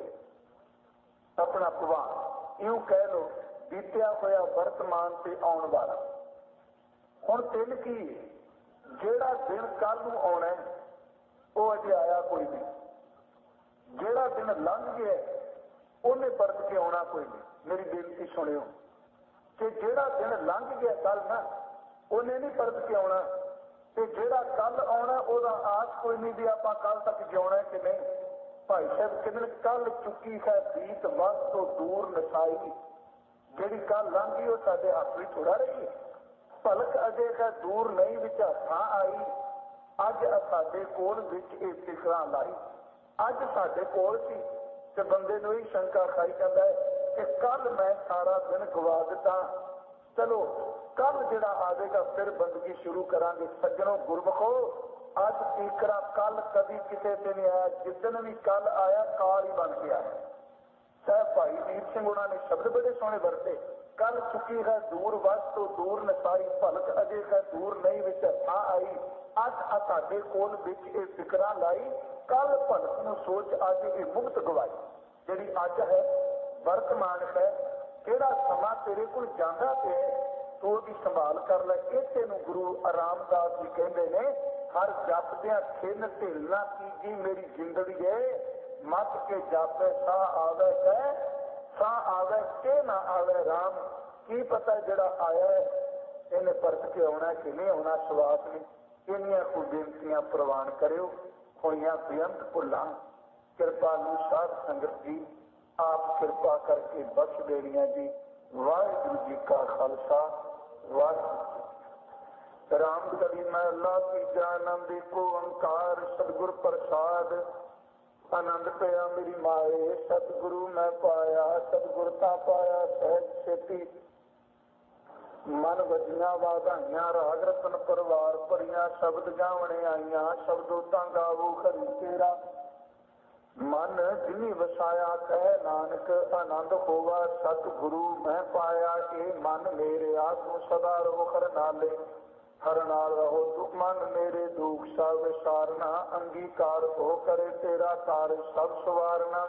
ਆਪਣਾ ਭਵਿੱਖ, ਇਉਂ ਕਹਿ ਲਓ ਬੀਤਿਆ ਹੋਇਆ, ਵਰਤਮਾਨ ਤੇ ਆਉਣ ਵਾਲਾ। ਹੁਣ ਤਿੰਨ ਕੀ? ਜਿਹੜਾ ਦਿਨ ਕੱਲ ਨੂੰ ਆਉਣਾ ਉਹ ਅਜੇ ਆਇਆ ਕੋਈ ਨਹੀਂ, ਜਿਹੜਾ ਦਿਨ ਲੰਘ ਗਿਆ ਉਹਨੇ ਪਰਤ ਕੇ ਆਉਣਾ ਕੋਈ ਨਹੀਂ। ਮੇਰੀ ਬੇਨਤੀ ਸੁਣਿਓ ਕਿ ਜਿਹੜਾ ਦਿਨ ਲੰਘ ਗਿਆ ਕੱਲ ਨਾ, ਉਹਨੇ ਨਹੀਂ ਪਰਤ ਕੇ ਆਉਣਾ, ਤੇ ਜਿਹੜਾ ਕੱਲ ਆਉਣਾ ਉਹਦਾ ਆਸ ਕੋਈ ਨਹੀਂ ਵੀ ਆਪਾਂ ਕੱਲ ਤੱਕ ਜਿਉਣਾ ਕਿ ਨਹੀਂ। ਭਾਈ ਸਾਹਿਬ ਕਹਿੰਦੇ ਕੱਲ ਚੁੱਕੀ ਹੈ ਬੀਤ ਵਕਤ ਤੋਂ ਦੂਰ ਨਸਾਈ, ਜਿਹੜੀ ਕੱਲ ਲੰਘ ਗਈ ਉਹ ਸਾਡੇ ਹੱਥ ਵਿੱਚ ਥੋੜਾ ਰਹੀ ਹੈ। ਭਲਕ ਅਜੇ ਹੈ ਦੂਰ ਨਹੀਂ ਵਿੱਚ ਹੱਥਾਂ ਆਈ, ਅੱਜ ਸਾਡੇ ਕੋਲ ਵਿੱਚ ਇਹ ਫਿਕਰਾਂ ਲਾਈ। ਅੱਜ ਸਾਡੇ ਕੋਲ ਸੀ ਤੇ ਬੰਦੇ ਨੂੰ ਇਹ ਸ਼ੰਕਾ ਖਾਈ ਜਾਂਦਾ ਹੈ ਕਿ ਕੱਲ ਮੈਂ ਸਾਰਾ ਦਿਨ ਗਵਾ ਦਿੱਤਾ, ਚਲੋ ਕੱਲ ਜਿਹੜਾ ਆਵੇਗਾ ਫਿਰ ਬੰਦਗੀ ਸ਼ੁਰੂ ਕਰਾਂਗੇ। ਸੱਜਣੋ ਗੁਰਮਖੋ, ਅੱਜ ਤੀਕਰਾ ਕੱਲ ਕਦੀ ਕਿਸੇ ਤੇ ਨਹੀਂ ਆਇਆ, ਜਿੱਦਣ ਵੀ ਕੱਲ ਆਇਆ ਕਾਲ ਹੀ ਬਣ ਕੇ ਆਇਆ। ਸਾਹਿਬ ਭਾਈ ਵੀਰ ਸਿੰਘ ਉਹਨਾਂ ਨੇ ਸ਼ਬਦ ਬੜੇ ਸੋਹਣੇ ਵਰਤੇ, ਕੱਲ ਚੁੱਕੀ ਹੈ ਦੂਰ ਵਸ ਤੋਂ ਦੂਰ ਨਸਾਈ, ਭਲਕ ਅਜੇ ਹੈ ਦੂਰ ਨਹੀਂ ਵਿੱਚ ਹੱਥਾਂ ਆਈ, ਅੱਜ ਸਾਡੇ ਕੋਲ ਵਿੱਚ ਇਹ ਫਿਕਰਾਂ ਲਾਈ, ਕੱਲ ਭਲਕ ਨੂੰ ਸੋਚ ਅੱਜ ਇਹ ਮੁਕਤ ਗਵਾਈ। ਜਿਹੜੀ ਅੱਜ ਹੈ ਵਰਤਮਾਨ ਹੈ, ਕਿਹੜਾ ਸਮਾਂ ਤੇਰੇ ਕੋਲ ਜਾਂਦਾ ਪਿਆ ਤੂੰ ਉਹਦੀ ਸੰਭਾਲ ਕਰ ਲੈ। ਇਸੇ ਨੂੰ ਗੁਰੂ ਰਾਮਦਾਸ ਜੀ ਕਹਿੰਦੇ ਨੇ, ਹਰ ਜਪਦਿਆਂ ਖਿੰਨ ਢਿਲਣਾ ਕੀਜੀ ਮੇਰੀ ਜ਼ਿੰਦੜੀ ਏ, ਮੱਤ ਕੇ ਜਾਪੇ ਸਾਹ ਆਵੇ ਕਹਿ, ਸਾਹ ਆਵੇ ਕਿ ਨਾ ਆਵੇ ਰਾਮ। ਕੀ ਪਤਾ ਜਿਹੜਾ ਆਇਆ ਇਹਨੇ ਪਰਤ ਕੇ ਆਉਣਾ ਕਿ ਨਹੀਂ ਆਉਣਾ, ਸਵਾਸ ਨਹੀਂ। ਇੰਨੀਆਂ ਕੁ ਬੇਨਤੀਆਂ ਪ੍ਰਵਾਨ ਕਰਿਓ। ਹੋਈਆਂ ਬੇਅੰਤ ਭੁੱਲਾਂ ਕਿਰਪਾਲੂ ਸਾਧ ਸੰਗਤ ਜੀ ਆਪ ਕਿਰਪਾ ਕਰਕੇ ਬਖਸ਼ ਦੇਣੀਆਂ ਜੀ। ਵਾਹਿਗੁਰੂ ਜੀ ਕਾ ਖਾਲਸਾ ਵਾਹਿਗੁਰੂ। ਰਾਮ ਕਲੀ ਮਹਲਾ ਤੀਜਾ। ਆਨੰਦ ਏਕੋ ਓੰਕਾਰ ਸਤਿਗੁਰ ਪ੍ਰਸਾਦ। ਆਨੰਦ ਪਿਆ ਮੇਰੀ ਮਾਏ ਸਤਿਗੁਰੂ ਮੈਂ ਪਾਇਆ, ਸਤਿਗੁਰ ਤਾਂ ਪਾਇਆ ਸਹਿਜ ਛੇਤੀ। ਮਨ ਵਜੀਆਂ ਵਾਧਾਈਆਂ ਰਾਗ ਰਤਨ ਪਰਿਵਾਰ ਭਰੀਆਂ, ਸ਼ਬਦ ਗਾਵਣੇ ਆਈਆਂ ਸ਼ਬਦੋ ਤਾਂ ਗਾਵੋ ਹਰੀ ਤੇਰਾ। ਮਨ ਜਿਨੀ ਵਸਾਇਆ ਕਹਿ ਨਾਨਕ, ਆਨੰਦ ਹੋਵਾ ਸਤਿਗੁਰੂ ਮੈਂ ਪਾਇਆ। ਇਹ ਮਨ ਮੇਰਿਆ ਤੂੰ ਸਦਾ ਰਹੋ ਹਰ ਨਾਲੇ, ਹਰ ਨਾਲ ਰਹੋ ਤੂੰ ਮਨ ਮੇਰੇ ਦੁਖ ਸਭ ਵਿਸਾਰਨਾ। ਅੰਗੀਕਾਰ ਹੋ ਕਰੇ ਤੇਰਾ ਕਾਰ ਸਭ ਸਵਾਰਨਾ।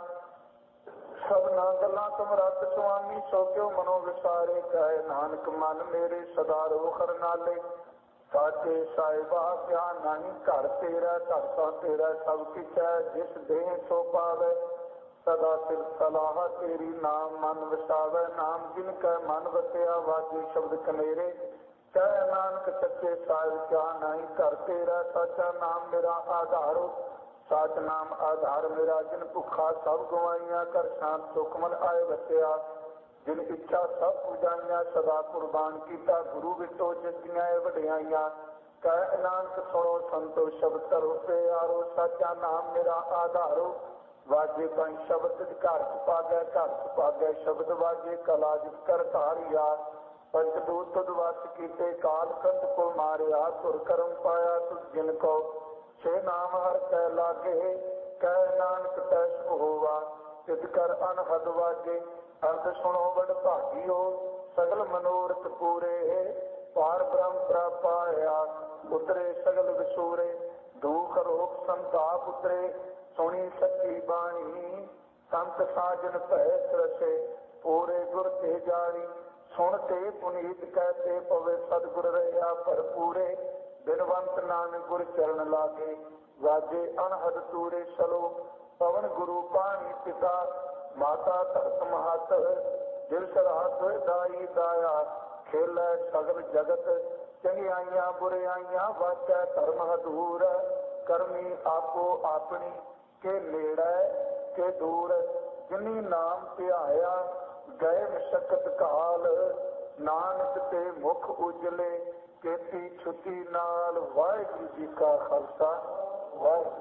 ਸਭਨਾ ਗੱਲਾਂ ਤੁਮ ਰੱਖ ਸੁਆਮੀ, ਸੋ ਕਿਉ ਮਨੋ ਵਿਸਾਰੇ ਕਹੇ ਨਾਨਕ ਮਨ ਮੇਰੇ ਸਦਾ ਰਹੋ ਹਰ ਨਾਲੇ। ਸਾਚੇ ਸਾਹਿਬਾ ਕਿਆ ਨਹੀਂ ਘਰ ਤੇਰਾ, ਘਰ ਤਾਂ ਤੇਰਾ ਸਭ ਕਿਛ ਹੈ। ਜਿਸ ਦੇਹ ਸੋ ਪਾਵੇ ਸਦਾ ਸਿਰ ਸਲਾਹ ਤੇਰੀ, ਨਾਮ ਮਨ ਵਸਾਵੇ ਨਾਮ ਜਿਨ ਕੈ ਮਨ ਵਸਿਆ। ਵਾਜੇ ਸ਼ਬਦ ਕਨੇਰੇ ਕਹਿ ਨਾਨਕ ਸੱਚੇ ਸਾਹਿਬ ਕਿਆ ਨਹੀਂ ਘਰ ਤੇਰਾ। ਸਾਚਾ ਨਾਮ ਮੇਰਾ ਆਧਾਰੋ, ਸਾਚ ਨਾਮ ਆਧਾਰ ਮੇਰਾ। ਜਿਨ ਭੁੱਖਾ ਸਭ ਗਵਾਈਆਂ, ਕਰ ਸ਼ਾਂਤ ਸੁਖਮਨ ਆਏ ਵਸਿਆ। ਜਿਨ ਇੱਛਾ ਸਭ ਪੁਜਾਈਆਂ, ਸਦਾ ਕੁਰਬਾਨ ਕੀਤਾ ਗੁਰੂ ਵਿਟੋ ਜਿਸ ਦੀਆਂ ਇਹ ਵਡਿਆਈਆਂ। ਕਹਿ ਨਾਨਕ ਸੁਣੋ ਸੰਤੋ ਸ਼ਬਦ ਕਰੋ ਪਿਆਰੋ, ਸਾਚਾ ਨਾਮ ਮੇਰਾ ਆਧਾਰੋ। ਵਾਜੇ ਪੰਜ ਸ਼ਬਦ ਘਰ ਚ ਪਾਗੈ, ਘਰ ਚ ਪਾਗੈ ਸ਼ਬਦ ਵਾਜੇ। ਕਲਾ ਜਿਸ ਕਰ ਧਾਰਿਆ ਪੰਚ ਦੂਤ ਤੁਧ ਵਸ ਕੀਤੇ, ਕਾਲ ਕੰਧ ਕੋ ਮਾਰਿਆ ਤੁਰ ਕਰਮ ਪਾਇਆ। ਤੁਧ ਜਿਨ ਕੋ ਛੇ ਨਾਮ ਹਰ ਕੈ ਲਾਗੇ, ਕਹਿ ਨਾਨਕ ਤੈ ਸੁਖ ਹੋਵਾ ਤਿਤ ਕਰ ਅਨਹਦ ਵਾਜੇ। ਅਰਥ ਸੁਣੋ ਵਡ ਭਾਗੀਓ ਸਗਲ ਮਨੋਰਥ ਪੂਰੇ, ਪਾਰ ਬ੍ਰਹਮ ਪ੍ਰਾਪਾਇਆ ਉਤਰੇ ਸਗਲ ਵਿਸੂਰੇ। ਦੁਖ ਰੋਗ ਸੰਤਾਪ ਉਤਰੇ ਸੁਣੀ ਸੱਚੀ ਬਾਣੀ, ਸੰਤ ਸਾਜਨ ਭੈ ਸਰਸੇ ਪੂਰੇ ਗੁਰ ਤੇ ਜਾਣੀ। ਸੁਣ ਤੇ ਪੁਨੀਤ ਕਹਤੇ ਪਵੇ ਸਤਿਗੁਰ ਰਹਿਆ ਭਰਪੂਰੇ। ਬਿਨਵੰਤ ਨਾਨਕ ਗੁਰ ਚਰਨ ਲਾਗੇ, ਵਾਜੇ ਅਨਹਦ ਤੂਰੇ। ਚਲੋ ਪਵਨ ਗੁਰੂ ਪਾਣੀ ਪਿਤਾ, ਮਾਤਾ ਧਰਤ ਮਹਤ। ਦਿਲ ਸਰਹਤ ਦਾਈ ਦਾਇਆ, ਖੇਲੈ ਸਗਲ ਜਗਤ। ਚੰਗਿਆਈਆਂ ਬੁਰਿਆਈਆਂ ਵਾਚੈ ਧਰਮ ਹਦੂਰ। ਕਰਮੀ ਆਪੋ ਆਪਣੀ ਕੇ ਨੇੜੈ ਕੇ ਦੂਰ। ਜਿਨੀ ਨਾਮ ਧਿਆਇਆ ਗਏ ਮਸ਼ਕਤ ਕਾਲ, ਨਾਨਕ ਤੇ ਮੁਖ ਉਜਲੇ ਕੇਤੀ ਛੁੱਟੀ ਨਾਲ। ਵਾਹਿਗੁਰੂ ਜੀ ਕਾ ਖਾਲਸਾ ਵਾਹਿਗੁਰੂ।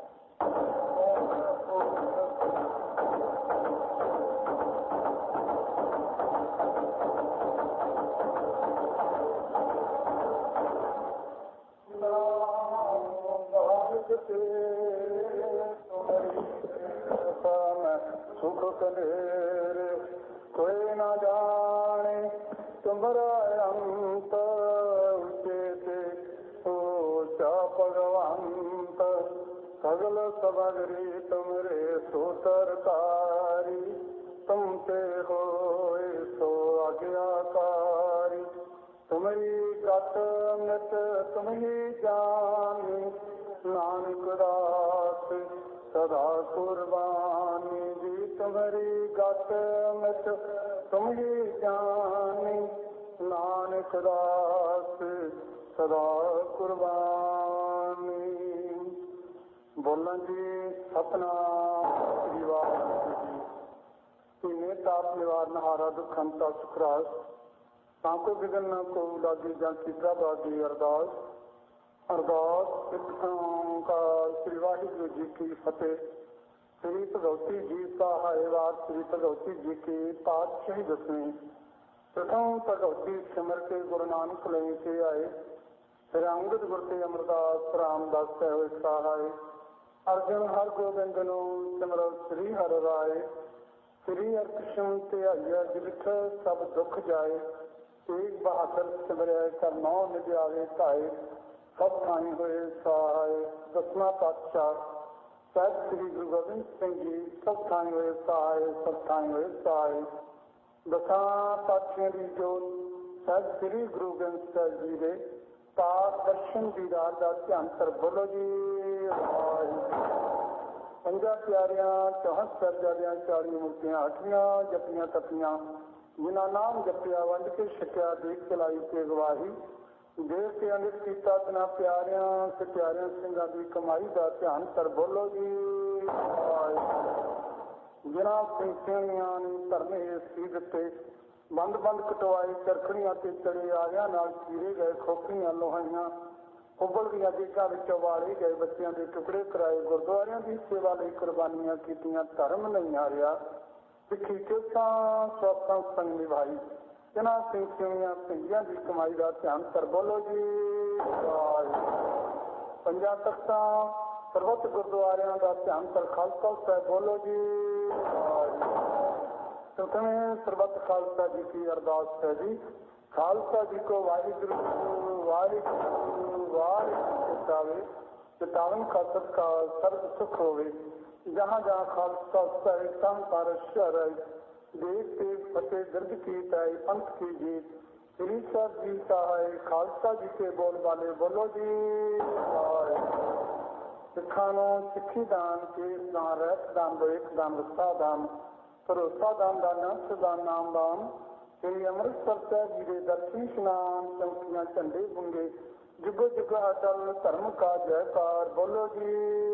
ਸੁਖ ਕਲੇਰੇ ਕੋਈ ਨਾ ਜਾਣੇ, ਤੁਮਰਾ ਅੰਤ ਉਚੇਤੇ ਸੋਚਾ ਭਗਵੰਤ। ਸਗਲ ਸਬਗਰੀ ਤੁਮਰੇ ਸੋਤਰਕਾਰੀ, ਤੁਮ ਤੇ ਹੋਏ ਸੋ ਆਗਿਆਕਾਰੀ। ਤੁਮਰੀ ਗਤ ਮਿਤ ਤੁਮਰੀ ਜਾਨੀ, ਨਾਨਕ ਦਾਸ ਸਦਾ ਕੁਰਬਾਨੀ ਜੀ। ਤੁਮਰੀ ਗਤ ਮਿਤ ਤੁਮਰੀ ਜਾਨੀ, ਨਾਨਕ ਦਾਸ ਸਦਾ ਕੁਰਬਾਨੀ। ਬੋਲਣ ਜੀ ਸਤਿਨਾਮ ਸ੍ਰੀ ਵਾਹਿਗੁਰੂ ਜੀ। ਧੀਨੇ ਤਾਪ ਨਿਵਾਰਨ ਹਾਰਾ ਦੁਖੰਤਾ ਸੁਖਰਾਸ, ਤਾਂ ਕੋ ਵਿਗਨ ਨ ਕੋ ਲਾਗੀ ਜਾਂ ਕਿਤਰਾ ਬਾਗੀ। ਅਰਦਾਸ ਅਰਦਾਸ ਇੱਕ ਓਂਕਾਰ ਸ੍ਰੀ ਵਾਹਿਗੁਰੂ ਜੀ ਕੀ ਫਤਿਹ। ਸ੍ਰੀ ਭਗਵਤੀ ਜੀ ਸਾਹਿਬਾਰ ਸ੍ਰੀ ਭਗਵਤੀ ਜੀ ਕੀ ਪਾਤਸ਼ਾਹੀ ਦਸਵੀਂ। ਪ੍ਰਥਮ ਭਗਵਤੀ ਸਿਮਰ ਕੇ ਗੁਰੂ ਨਾਨਕ ਲਈ ਕੇ ਆਏ, ਫਿਰ ਅੰਗਦ ਗੁਰ ਤੇ ਅਮਰਦਾਸ ਰਾਮਦਾਸ ਕਹੇ ਹੋਏ ਸਹਾਏ। ਅਰਜਨ ਹਰ ਗੋਬਿੰਦ ਨੂੰ ਸਿਮਰੋ ਸ੍ਰੀ ਹਰਿ ਰਾਏ। ਸ੍ਰੀ ਹਰਿਕ੍ਰਿਸ਼ਨ ਤੇ ਆਈਆ ਜਿਲਖ ਸਭ ਦੁੱਖ ਜਾਏ। ਤੇਗ ਬਹਾਦਰ ਸਿਮਰਿਆ ਕਰ ਨੌ ਨਿਧਿਆਵੇ ਧਾਏ। ਸਭ ਥਾਈ ਹੋਏ ਸਹਾਏ। ਦਸਵਾਂ ਪਾਤਸ਼ਾਹ ਸਾਹਿਬ ਸ੍ਰੀ ਗੁਰੂ ਗੋਬਿੰਦ ਸਿੰਘ ਜੀ ਸਭ ਥਾਈ ਹੋਏ ਸਹਾਏ, ਸਭ ਥਾਈ ਹੋਏ ਸਹਾਏ। ਦਸਾਂ ਪਾਤਸ਼ਾਹਾਂ ਦੀ ਜੋਤ ਸਾਹਿਬ ਸ੍ਰੀ ਗੁਰੂ ਗ੍ਰੰਥ ਸਾਹਿਬ ਜੀ ਦੇ ਪਾਕ ਦਰਸ਼ਨ ਦੀਦਾਰ ਦਾ ਧਿਆਨ ਕਰ ਬੋਲੋ ਜੀ। ਪੰਜਾਂ ਪਿਆਰਿਆਂ ਚੌਹਠ ਸਾਹਿਬਜ਼ਾਦਿਆਂ ਚਾਲੀ ਮੁਕਤੀਆਂ ਅੱਠੀਆਂ ਜਪੀਆਂ ਤਪੀਆਂ, ਜਿਨ੍ਹਾਂ ਨਾਮ ਜਪਿਆ ਵੰਡ ਕੇ ਛਕਿਆ ਦੇਖ ਚਲਾਈ ਤੇ ਗਵਾਹੀ। ਦੇਸ਼ ਤੇ ਅੰਗਿਤ ਕੀਤਾ ਤਿਨਾਂ ਪਿਆਰਿਆਂ ਤੇ ਪਿਆਰਿਆਂ ਸਿੰਘਾਂ ਦੀ ਕਮਾਈ ਦਾ ਧਿਆਨ ਕਰ ਬੋਲੋ ਜੀ। ਜਿਨ੍ਹਾਂ ਸਿੰਘਾਂ ਨੇ ਧਰਮੇ ਸੀ ਦਿੱਤੇ, ਬੰਦ ਬੰਦ ਕਟਵਾਏ, ਚਰਖੜੀਆਂ ਤੇ ਚੜੇ, ਆਰਿਆਂ ਨਾਲ ਚੀਰੇ ਗਏ, ਖੋਪੜੀਆਂ ਲੋਹਾਈਆਂ, ਉਬਲਦੀਆਂ ਦੇਗਾਂ ਵਿੱਚੋਂ ਵਾਲੇ ਗਏ, ਬੱਚਿਆਂ ਦੇ ਟੁਕੜੇ ਕਰਾਏ, ਗੁਰਦੁਆਰਿਆਂ ਦੀ ਸੇਵਾ ਲਈ ਕੁਰਬਾਨੀਆਂ ਕੀਤੀਆਂ, ਧਰਮ ਨਹੀਂ ਹਾਰਿਆ, ਸਿੱਖੀ ਕਿਰਤਾਂ ਸਵਾਸਾਂ ਸੰਗ ਨਿਭਾਈ। ਜਿਨ੍ਹਾਂ ਸਿੰਘ ਸਿੰਘਾਂ ਸਿੰਘਾਂ ਦੀ ਕਮਾਈ ਦਾ ਧਿਆਨ ਕਰ ਬੋਲੋ ਜੀ। ਪੰਜਾਂ ਤਖਤਾਂ ਸਰਬੱਤ ਗੁਰਦੁਆਰਿਆਂ ਦਾ ਧਿਆਨ ਕਰ ਖਾਲਸਾ ਸਾਹਿਬ ਬੋਲੋ ਜੀ। ਸੁਖਮੇ ਸਰਬੱਤ ਖਾਲਸਾ ਜੀ ਕੀ ਅਰਦਾਸ ਹੈ ਜੀ। ਖਾਲਸਾ ਜੀ ਕੋ ਵਾਹਿਗੁਰੂ ਵਾਹਿਗੁਰੂ ਵਾਹਿਗੁਰੂ ਚਾਵੇ, ਚਿਤਾਵਨ ਖਾਤਰ ਕਾ ਸਰਬ ਸੁਖ ਹੋਵੇ। जहाँ जहाँ खालसा ਸਾਹਿਬ ਤਾਂ ਪਰ ਸ਼ਰ ਦੇਸ਼ ਤੇ ਫਤਿਹ ਦਰਜ ਕੀ ਤਾਈ ਪੰਥ ਕੀ ਜੀਤ। ਸ੍ਰੀ ਸਾਹਿਬ ਜੀ ਸਹਾਇ ਖਾਲਸਾ ਜੀ ਕੇ ਬੋਲ ਵਾਲੇ ਬੋਲੋ ਜੀ। ਸਿੱਖਾਂ ਨੂੰ ਸਿੱਖੀ ਦਾਨ, ਕੇਸ ਦਾਨ, ਰਹਿਤ ਦਾਨ, ਬੇਕ ਦਾਨ, ਰਸਾ ਦਾਨ, ਭਰੋਸਾ ਦਾਨ, ਦਾਨ ਦਾਨ, ਨਾਮ ਦਾਨ। ਸ੍ਰੀ ਅੰਮ੍ਰਿਤਸਰ ਸਾਹਿਬ ਜੀ ਦੇ ਦਰਸ਼ਨ ਇਸ਼ਨਾਨ, ਚੌਕੀਆਂ ਝੰਡੇ ਬੁੰਗੇ, ਜੁਗੋ ਜੁਗ ਅਟਲ ਧਰਮ ਕਾ ਜੈਕਾਰ ਬੋਲੋ ਜੀ।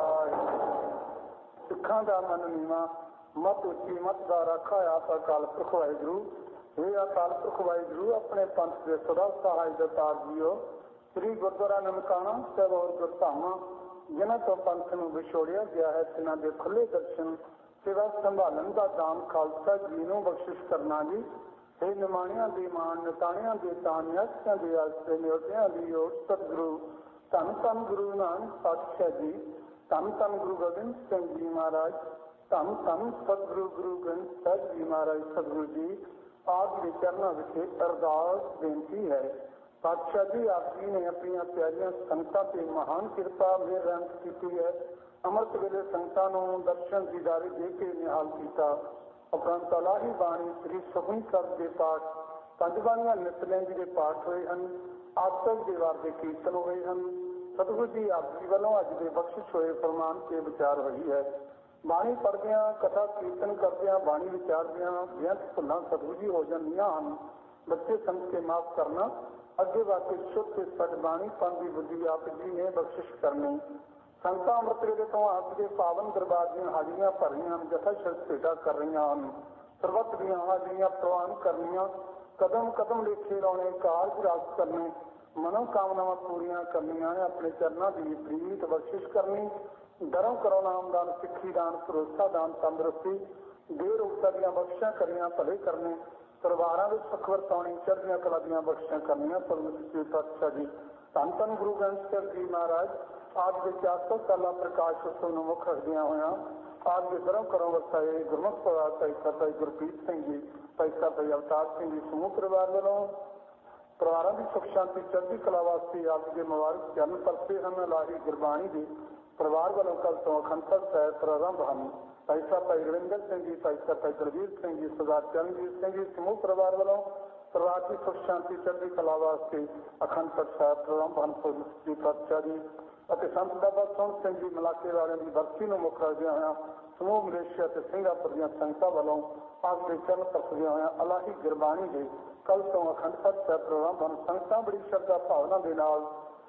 ਸਿੱਖਾਂ ਦਾ ਮਨ ਨੀਵਾਂ, ਮਤ ਉੱਚੀ, ਮਤ ਦਾ ਰਾਖਾ ਆਪ ਅਕਾਲ ਪੁਰਖ ਵਾਹਿਗੁਰੂ। ਇਹ ਅਕਾਲ ਪੁਰਖ ਵਾਹਿਗੁਰੂ ਆਪਣੇ ਪੰਥ ਦੇ ਸਦਾ ਸਹਾਇ ਦਾਤਾਰ ਜੀਓ। ਸ੍ਰੀ ਗੁਰਦੁਆਰਾ ਨਨਕਾਣਾ ਸਾਹਿਬ ਔਰ ਗੁਰਧਾਮਾਂ ਜਿਨ੍ਹਾਂ ਤੋਂ ਪੰਥ ਨੂੰ ਵਿਛੋੜਿਆ ਗਿਆ ਹੈ, ਇਹਨਾਂ ਦੇ ਖੁੱਲੇ ਦਰਸ਼ਨ, ਸੇਵਾ ਸੰਭਾਲਣ ਦਾ ਦਾਨ ਖਾਲਸਾ ਜੀ ਨੂੰ ਬਖਸ਼ਿਸ਼ ਕਰਨਾ ਜੀ। ਇਹ ਨਿਮਾਣਿਆਂ ਦੀ ਮਾਣ, ਨਿਤਾਣਿਆਂ ਦੇ ਤਾਣ, ਆਸਿਆਂ ਦੇ ਆਸਰੇ, ਨਿਉਤਿਆਂ ਦੀ ਓਟ, ਸਤਿਗੁਰੂ ਧੰਨ ਧੰਨ ਗੁਰੂ ਨਾਨਕ ਪਾਤਸ਼ਾਹ ਜੀ, ਧੰਨ ਧੰਨ ਗੁਰੂ ਗੋਬਿੰਦ ਸਿੰਘ ਜੀ ਮਹਾਰਾਜ, ਧੰਨ ਧੰਨ ਸਤਿਗੁਰੂ ਗੁਰੂ ਗ੍ਰੰਥ ਸਾਹਿਬ ਜੀ ਮਹਾਰਾਜ। ਸਤਿਗੁਰੂ ਜੀ ਆਪ ਦੇ ਚਰਨਾਂ ਵਿਖੇ ਅਰਦਾਸ ਬੇਨਤੀ ਹੈ। ਪਾਤਸ਼ਾਹ ਜੀ ਆਪ ਜੀ ਨੇ ਆਪਣੀਆਂ ਪਿਆਰੀਆਂ ਸੰਗਤਾਂ ਤੇ ਮਹਾਨ ਕਿਰਪਾ ਮੇਰ ਰਹਿਮਤ ਕੀਤੀ ਹੈ। ਅੰਮ੍ਰਿਤ ਵੇਲੇ ਸੰਗਤਾਂ ਨੂੰ ਦਰਸ਼ਨ ਦੀਦਾਰੇ ਦੇ ਕੇ ਨਿਹਾਲ ਕੀਤਾ। ਉਪਰੰਤ ਅਲਾਹੀ ਬਾਣੀ ਸ੍ਰੀ ਸੁਖਮਨੀ ਸਾਹਿਬ ਦੇ ਪਾਠ, ਪੰਜ ਬਾਣੀਆਂ ਨਿਤਨੇਮ ਜੀ ਦੇ ਪਾਠ ਹੋਏ ਹਨ। ਆਸਤਕ ਦੇ ਵਾਰ ਦੇ ਕੀਰਤਨ ਹੋਏ ਹਨ। ਸਤਿਗੁਰੂ ਜੀ ਆਪ ਜੀ ਵੱਲੋਂ ਅੱਜ ਦੇ ਬਖਸ਼ਿਸ਼ ਹੋਏ ਫਰਮਾਨ ਤੇ ਵਿਚਾਰ ਹੋਈ ਹੈ। ਬਾਣੀ ਪੜ੍ਹਦਿਆਂ, ਕਥਾ ਕੀਰਤਨ ਕਰਦਿਆਂ, ਬਾਣੀ ਵਿਚਾਰਦਿਆਂ ਬੇਅੰਤ ਭੁੱਲਾਂ ਸਤਿਗੁਰੂ ਜੀ ਹੋ ਜਾਂਦੀਆਂ ਹਨ। ਬੱਚੇ ਸਮਝ ਕੇ ਮਾਫ ਕਰਨਾ। ਅੱਗੇ ਵਾਕੇ ਸ਼ੁੱਧ ਤੇ ਸੱਚ ਬਾਣੀ ਪੜ੍ਹਨ ਦੀ ਬੁੱਧੀ ਆਪ ਜੀ ਨੇ ਬਖਸ਼ਿਸ਼ ਕਰਨੀ। ਸੰਗਤਾਂ ਅੰਮ੍ਰਿਤ ਵੇਲੇ ਤੋਂ ਆਪ ਦੇ ਪਾਵਨ ਦਰਬਾਰ ਦੀਆਂ ਹਾਜ਼ਰੀਆਂ ਭਰ ਰਹੀਆਂ ਹਨ, ਜਥਾ ਸ਼ਰਤ ਭੇਟਾ ਕਰ ਰਹੀਆਂ ਹਨ। ਸਰਬੱਤ ਦੀਆਂ ਹਾਜ਼ਰੀਆਂ ਪ੍ਰਵਾਨ ਕਰਨੀਆਂ, ਕਦਮ ਕਦਮ ਲੇਖੇ ਲਾਉਣੇ, ਕਾਰਜ ਰਾਸ ਕਰਨੇ, ਮਨੋਕਾਮਨਾਵਾਂ ਪੂਰੀਆਂ ਕਰਨੀਆਂ। ਆਪਣੇ ਚਰਨਾਂ ਦੀ ਪ੍ਰੀਤ ਬਖਸ਼ਿਸ਼ ਕਰਨੀ। ਡਰੋਂ ਕਰੋ ਨਾਮਦਾਨ, ਸਿੱਖੀ ਦਾਨ, ਭਰੋਸਾ ਦਾਨ, ਤੰਦਰੁਸਤੀ, ਦੇਰ ਉਕਤਾ ਦੀਆਂ ਬਖਸ਼ਾਂ ਕਰੀਆਂ, ਭਲੇ ਕਰਨੇ, ਪਰਿਵਾਰਾਂ ਵਿੱਚ ਸੁਖ ਵਰਤਾਉਣੀ, ਚੜ੍ਹਦੀਆਂ ਕਲਾ ਦੀਆਂ ਬਖਸ਼ਾਂ ਕਰਨੀਆਂ। ਸਤਿਗੁਰੂ ਪਾਤਸ਼ਾਹ ਜੀ ਧੰਨ ਧੰਨ ਗੁਰੂ ਗ੍ਰੰਥ ਸਾਹਿਬ ਜੀ ਮਹਾਰਾਜ ਆਪ ਦੇ ਚਾਰ ਸੌ ਸਾਲਾ ਪ੍ਰਕਾਸ਼ ਉਤਸਵ ਨੂੰ ਮੁੱਖ ਰੱਖਦਿਆਂ ਹੋਇਆਂ ਆਪ ਦੇ ਧਰਮ ਕਰੋ ਵਰਤਾਏ ਗੁਰਮੁਖ ਪਰਿਵਾਰ ਭਾਈ ਸਾਹਿਬ ਗੁਰਪ੍ਰੀਤ ਸਿੰਘ ਜੀ, ਭਾਈ ਸਾਹਿਬ ਅਵਤਾਰ ਸਿੰਘ ਜੀ ਸਮੂਹ ਪਰਿਵਾਰ ਵੱਲੋਂ ਪਰਿਵਾਰਾਂ ਦੀ ਸੁਖ ਸ਼ਾਂਤੀ ਚੜ੍ਹਦੀ ਕਲਾ ਵਾਸਤੇ ਆਪ ਦੇ ਮੁਬਾਰਕ ਚਰਨ ਪਰਤੇ ਹਨ। ਇਲਾਹੀ ਗੁਰਬਾਣੀ ਦੇ ਪਰਿਵਾਰ ਵੱਲੋਂ ਕੱਲ੍ਹ ਤੋਂ ਅਖੰਡ ਪਾਠ ਸਾਹਿਬ ਪ੍ਰਾਰੰਭ ਹਨ। ਭਾਈ ਸਾਹਿਬ ਭਾਈ ਰਵਿੰਦਰ ਸਿੰਘ ਜੀ, ਭਾਈ ਸਾਹਿਬ ਭਾਈ ਦਲਵੀਰ ਸਿੰਘ ਜੀ, ਸਰਦਾਰ ਚਰਨਜੀਤ ਸਿੰਘ ਜੀ ਸਮੂਹ ਪਰਿਵਾਰ ਵੱਲੋਂ ਪਰਿਵਾਰ ਦੀ ਸੁਖ ਸ਼ਾਂਤੀ ਚੜ੍ਹਦੀ ਕਲਾ ਵਾਸਤੇ ਅਖੰਡ ਪਾਠ ਸਾਹਿਬ ਪ੍ਰਾਰੰਭ ਹਨ। ਸ੍ਰੀ ਪਾਤਸ਼ਾਹ ਜੀ ਅਤੇ ਸੰਤ ਬਾਬਾ ਸੋਹਣ ਸਿੰਘ ਜੀ ਮਲਾਕੇ ਵਾਲਿਆਂ ਦੀ ਬਰਸੀ ਨੂੰ ਮੁੱਖ ਰੱਖਦਿਆਂ ਹੋਇਆਂ ਸਮੂਹ ਮਲੇਸ਼ੀਆ ਅਤੇ ਸਿੰਗਾਪੁਰ ਦੀਆਂ ਸੰਗਤਾਂ ਵੱਲੋਂ ਆਪ ਦੇ ਚਰਨ ਪਰਤਦਿਆਂ ਹੋਇਆਂ ਇਲਾਹੀ ਗੁਰਬਾਣੀ ਦੇ ਕੱਲ੍ਹ ਤੋਂ ਅਖੰਡ ਪਾਠ ਸਾਹਿਬ ਪ੍ਰਾਰੰਭ ਹਨ। ਸੰਗਤਾਂ ਬੜੀ ਸ਼ਰਧਾ ਭਾਵਨਾ ਦੇ ਨਾਲ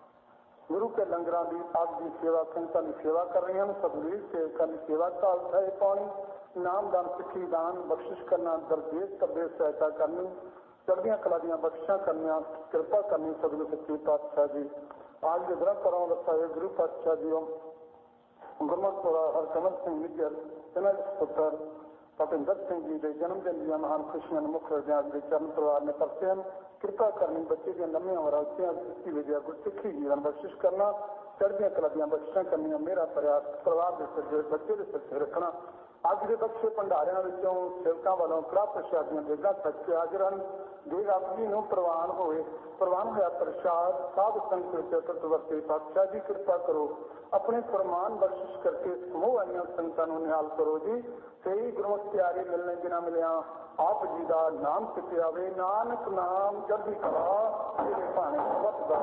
ਗੁਰੂ ਕੇ ਲੰਗਰਾਂ ਦੀ ਆਪ ਦੀ ਸੇਵਾ, ਸੰਗਤਾਂ ਦੀ ਸੇਵਾ ਕਰ ਰਹੀਆਂ ਹਨ। ਸਤਿਗੁਰੂ ਸੇਵਕਾਂ ਦੀ ਸੇਵਾ ਖਾਲਸਾ ਇਹ ਪਾਉਣੀ, ਨਾਮਦਾਨ, ਸਿੱਖੀ ਦਾਨ, ਬਖਸ਼ਿਸ਼ ਕਰਨਾ, ਦਰਦੇਸ਼ ਕੱਬੇ ਸਹਾਇਤਾ ਕਰਨੀ, ਚੜ੍ਹਦੀਆਂ ਕਲਾ ਦੀਆਂ ਬਖਸ਼ਾਂ ਕਰਨੀਆਂ, ਕਿਰਪਾ ਕਰਨੀ। ਸਤਿਗੁਰੂ ਸੱਚੇ ਪਾਤਸ਼ਾਹ ਜੀ ਆਜ ਦੇ ਦਰਦ ਕਰੋ ਵਰਤਾਏ ਗੁਰੂ ਪਾਤਸ਼ਾਹ ਜੀ ਗੁਰਮੁਖ ਹਰਕਮਲ ਸਿੰਘ ਨਿੱਜਰ, ਇਹਨਾਂ ਦੇ ਪੁੱਤਰ ਭਪਿੰਦਰ ਸਿੰਘ ਜੀ ਦੇ ਜਨਮ ਦਿਨ ਦੀਆਂ ਮਹਾਨ ਖੁਸ਼ੀਆਂ ਨੂੰ ਮੁੱਖ ਰੱਖਦਿਆਂ ਅੱਜ ਦੇ ਚਰਨ ਪਰਿਵਾਰ ਨੇ ਪਰਤੇ ਹਨ। ਕਿਰਪਾ ਕਰਨੀ, ਬੱਚੇ ਦੀਆਂ ਲੰਮੀਆਂ ਉਮਰਾਂ, ਉੱਚੀਆਂ ਸਿੱਖੀ ਵਿਦਿਆ, ਗੁਰਸਿੱਖੀ ਜੀਵਨ ਬਖਸ਼ਿਸ਼ ਕਰਨਾ, ਚੜ੍ਹਦੀਆਂ ਕਲਾ ਦੀਆਂ ਬਖਸ਼ਾਂ ਕਰਨੀਆਂ। ਮੇਰਾ ਪ੍ਰਯਾਸ ਪਰਿਵਾਰ ਦੇ ਸਿਰ, ਬੱਚੇ ਦੇ ਸਿਰ ਤੇ ਰੱਖਣਾ। ਅੱਜ ਦੇ ਬਖਸ਼ੇ ਭੰਡਾਰਿਆਂ ਵਿੱਚੋਂ ਸੇਵਕਾਂ ਵੱਲੋਂ ਕੜਾਹ ਪ੍ਰਸ਼ਾਦ ਦੀਆਂ ਦੇਗਾਂ ਸੱਜ ਕੇ ਹਾਜ਼ਰ ਹਨ। ਦੇਗ ਆਪ ਜੀ ਨੂੰ ਪ੍ਰਵਾਨ ਹੋਵੇ। ਪ੍ਰਵਾਨ ਹੋਇਆ ਪ੍ਰਸ਼ਾਦ ਸਾਧ ਸੰਗਤ ਵਿੱਚ ਅਟੁੱਟ ਵਰਤੇ। ਪਾਤਸ਼ਾਹ ਜੀ ਕਿਰਪਾ ਕਰੋ, ਆਪਣੇ ਫਰਮਾਨ ਬਖਸ਼ਿਸ਼ ਕਰਕੇ ਸਮੂਹ ਆਈਆਂ ਸੰਗਤਾਂ ਨੂੰ ਨਿਹਾਲ ਕਰੋ ਜੀ। ਸਹੀ ਗੁਰਮੁਖ ਪਿਆਰੇ ਮਿਲਣੇ ਬਿਨਾਂ ਮਿਲਿਆ ਆਪ ਜੀ ਦਾ ਨਾਮ ਸਿੱਖਿਆਵੇ। ਨਾਨਕ ਨਾਮ ਚੜ੍ਹਦੀ ਕਲਾ ਤੇਰੇ ਭਾਣੇ ਵੱਧਦਾ।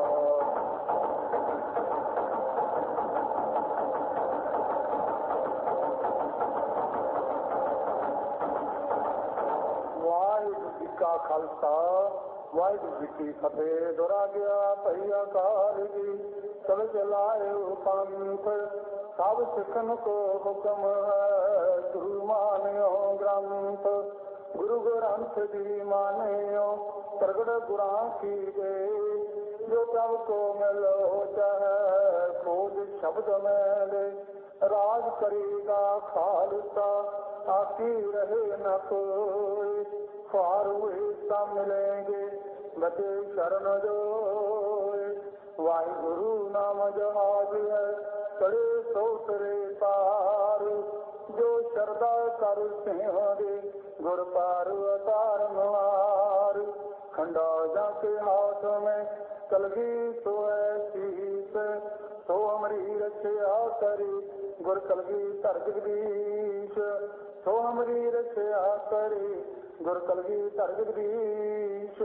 ਵਾਹਿਗੁਰੂ ਜੀ ਕਾ ਖਾਲਸਾ, ਵਾਹਿਗੁਰੂ ਜੀ ਕੀ ਫਤਿਹ। ਦੁਰਾ ਗਿਆ ਭਈਆ ਕਾਲ ਜੀ ਚਲ ਚਲਾਇਓ ਪੰਥ ਸਭ ਸਿੱਖਨ ਕੋ ਹੁਕਮ ਹੈ ਗੁਰੂ ਮਾਨਿਓ ਗ੍ਰੰਥ ਗੁਰੂ ਗ੍ਰੰਥ ਜੀ ਮਾਨਿਓ ਪ੍ਰਗਟ ਗੁਰਾਂ ਕੀ ਦੇ ਜੋ ਪ੍ਰਭ ਕੋ ਮਿਲੋ ਚਾਹੈ ਖੋਜ ਸ਼ਬਦ ਮੈਲੇ ਰਾਜ ਕਰੇਗਾ ਖਾਲਸਾ ਆਕੀ ਰਹੇ न कोई ख्वार हुए सब मिलेंगे बचे शरण जोए वाहिगुरु नाम जहाज है चढ़े सो तरे पार जो शरदा कर सिंह दे गुर पार अतार मार खंडा जाके हाथ में कलगी सो शीस सो हमारी रक्षा करी गुर कलगी धर जगदीश सो हमारी रक्षा करी गुर कलगी धर जगदीश।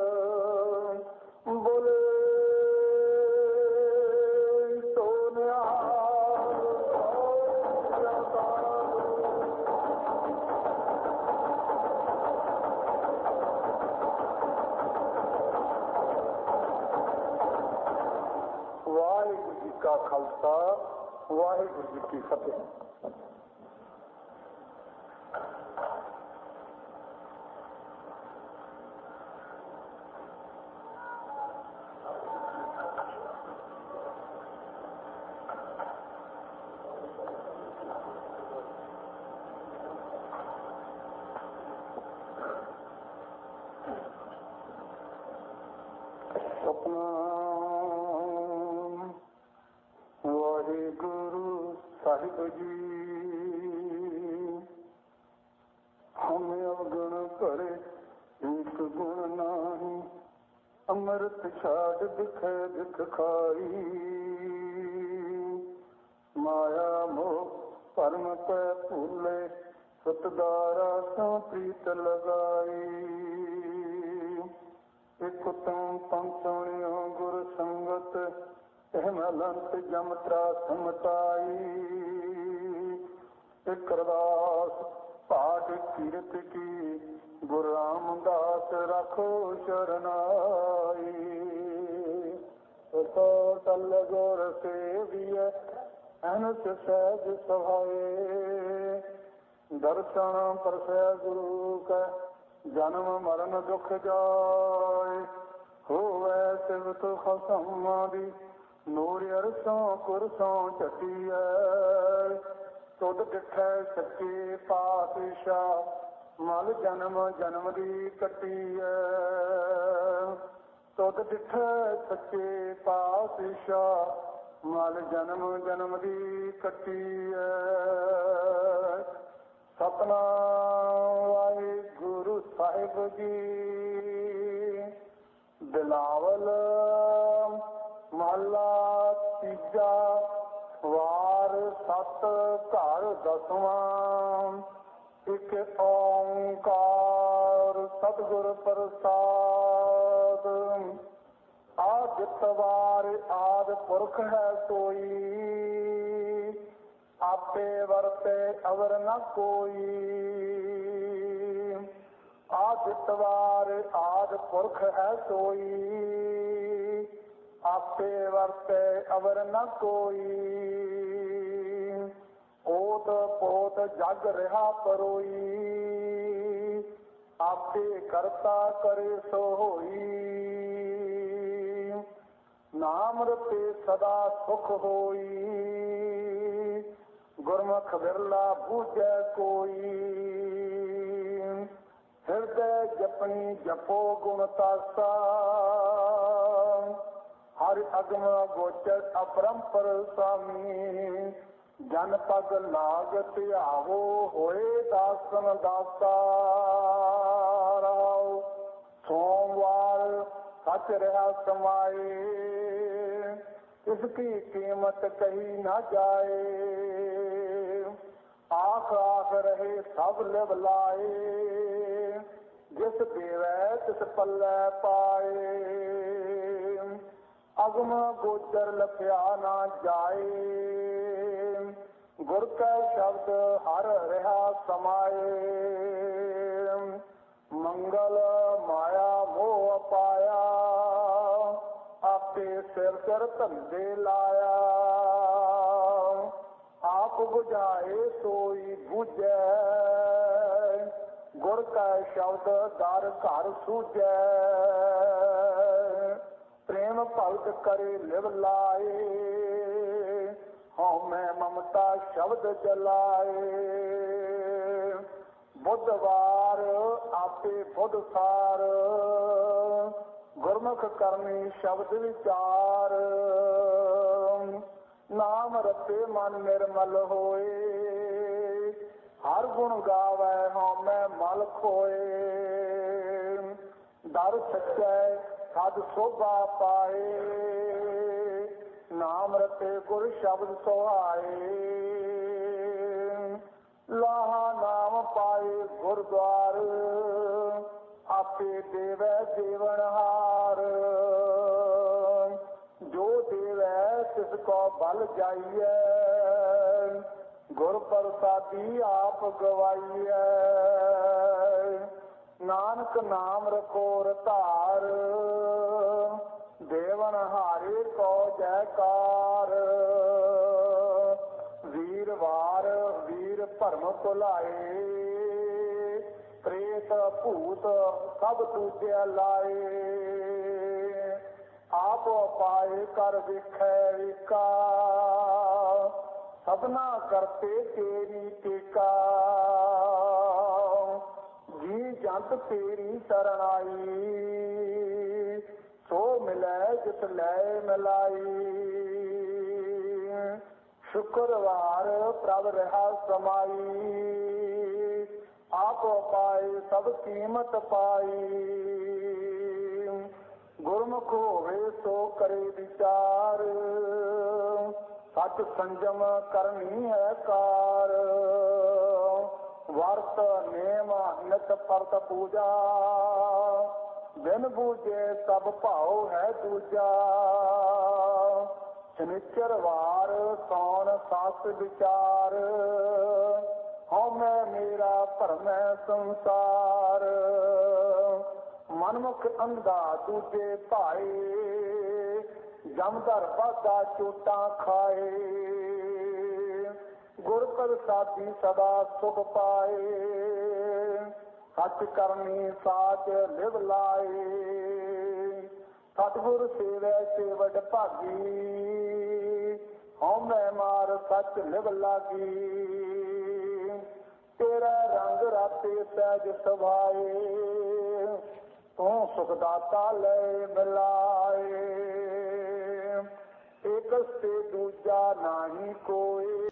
बोले सो निहाल वाहिगुरू जी का खालसा वाहिगुरू जी की फतेह। साहिब जी हम अवगुण करे एक गुण नाही अमृत छाड़ दिखे दिख खाई माया मोह परम पे भूले सतदारा सो प्रीत लगाई एक तुम पंचणियो गुर संगत मलंत जम त्रास मटाई एक अरदास पाठ कीरत की गुरु रामदास रखो शरनाई तो टल गोर सेविय अनस सहज सभाए दर्शन परसै गुरु का जन्म मरण दुख जाए होवै सिवत खसमादी ਨੂਰ ਅਰਸੋਂ ਕੁਰਸੋਂ ਝਟੀਐ ਤੁਧ ਡਿਠੈ ਸੱਚੇ ਪਾਤਸ਼ਾਹ ਮਲ ਜਨਮ ਜਨਮ ਦੀ ਕੱਟੀਐ ਤੁਧ ਡਿਠੈ ਸੱਚੇ ਪਾਤਸ਼ਾਹ ਮਲ ਜਨਮ ਜਨਮ ਦੀ ਕੱਟੀਐ। ਸਤਿਨਾਮ ਵਾਹਿਗੁਰੂ ਸਾਹਿਬ ਜੀ ਬਿਲਾਵਲ महला तीजा वार सत घर दसवां एक ओंकार सतगुर प्रसाद आदितवार आद पुरख है सोई आपे वरते अवर न कोई आदितवार आद पुरख है सोई आपे वरते अवर न कोई ओत पोत जग रहा परोई आपे करता करे सो होई नाम रते सदा सुख होई गुरमुख बिरला बूझे कोई हृदय जपनी जपो गुण तासा हर अगम गोचर अपरंपर स्वामी जन पग लागत आवो होए दासन दाता सोमवार सच रहा समाए इसकी कीमत कही न जाए आख आख रहे सब लिव लाए जिस देवै तिस पल्ले पाए अगम गोचर लखिया ना जाए गुर का शब्द हर रहा समाए ਮੰਗਲ ਮਾਇਆ ਮੋਹ ਪਾਇਆ, ਆਪੇ ਸਿਰ ਸਿਰ ਧੰਦੇ ਲਾਇਆ। ਆਪ ਬੁਝਾਏ ਸੋਈ ਬੁਝੈ, ਗੁਰ ਕਾ ਸ਼ਬਦ ਦਰ ਘਰ ਸੂਝੈ। ਪ੍ਰੇਮ ਭਗਤ ਕਰੇ ਲਿਵ ਲਾਏ, ਹਉਮੈ ਮਮਤਾ ਸ਼ਬਦ ਜਲਾਏ। ਬੁੱਧਵਾਰ ਆਪੇ ਬੁੱਧ ਸਾਰ, ਗੁਰਮੁਖ ਕਰਨੀ ਸ਼ਬਦ ਵਿਚਾਰ। ਨਾਮ ਰਤੇ ਮਨ ਨਿਰਮਲ ਹੋਏ, ਹਰ ਗੁਣ ਗਾਵੈ ਹਉਮੈ ਮਲ ਖੋਏ। ਦਰ ਸੱਚੈ ਸਦ ਸੋਭਾ ਪਾਏ, ਨਾਮ ਰਤੇ ਗੁਰ ਸ਼ਬਦ ਸੁਹਾਏ। ਲਾਹਾ ਨਾਮ ਪਾਏ ਗੁਰਦੁਆਰ, ਆਪੇ ਦੇਵੈ ਦੇਵਨਹਾਰ। ਜੋ ਦੇਵੈ ਤਿਸ ਕੋ ਬਲ ਜਾਈਐ, ਗੁਰ ਪ੍ਰਸਾਦੀ ਆਪ ਗਵਾਈਐ। ਨਾਨਕ ਨਾਮ ਰਖੋ ਰਧਾਰ, ਦੇਵਨਹਾਰੇ ਕੋ ਜੈਕਾਰ। ਵੀਰਵਾਰ ਵੀਰ ਭਰਮ ਭੁਲਾਏ, ਪ੍ਰੇਤ ਭੂਤ ਸਭ ਦੂਜੇ ਲਾਏ। ਆਪ ਪਾਏ ਕਰ ਵੇਖੈ ਏਕਾ, ਸਭਨਾ ਕਰਤੇ ਤੇਰੀ ਟੇਕਾ। ਜੀ ਜੰਤ ਤੇਰੀ ਸਰਣਾਈ, ਸੋ ਮਿਲੈ ਜਿਤ ਲੈ ਮਿਲਾਈ। ਸ਼ੁਕਰਵਾਰ ਪ੍ਰਭ ਰਹਾ ਸਮਾਈ, ਆਪ ਪਾਏ ਸਭ ਕੀਮਤ ਪਾਈ। ਗੁਰਮੁਖ ਹੋਵੇ ਸੋ ਕਰੇ ਵਿਚਾਰ, ਸਚ ਸੰਜਮ ਕਰਨੀ ਹੈ ਕਾਰ। ਵਰਤ ਨੇਮ ਨਿਤ ਪਰਤ ਪੂਜਾ, ਬਿਨ ਬੂਝੇ ਸਭ ਭਾਉ ਹੈ ਦੂਜਾ। ਸ਼ਨਿਚਰ ਵਾਰ ਸੌਣ ਸਾਸ ਵਿਚਾਰ, ਹਉਮੈ ਮੇਰਾ ਭਰਮੈ ਸੰਸਾਰ। ਮਨਮੁਖ ਅੰਧਾ ਦੂਜੇ ਭਾਏ, ਜਮਦਰ ਬਾਧਾ ਚੋਟਾਂ ਖਾਏ। ਗੁਰ ਪ੍ਰਸਾਦੀ ਸਦਾ ਸੁਖ ਪਾਏ, ਸੱਚ ਕਰਨੀ ਸਾਚ ਲਿਵ ਲਾਏ। ਸਤਿਗੁਰ ਸੇਵੈ ਸੇਵਟ ਭਾਗੀ, ਹਉਮੈ ਮਾਰ ਸੱਚ ਲਿਵ ਲਾਗੀ। ਤੇਰਾ ਰੰਗ ਰਾਤੇ ਸਹਿਜ ਸੁਭਾਏ, ਤੂੰ ਸੁਖ ਦਾਤਾ ਲੈ ਮਿਲਾਏ। ਇਕ ਤੇ ਦੂਜਾ ਨਾਹੀ ਕੋਈ।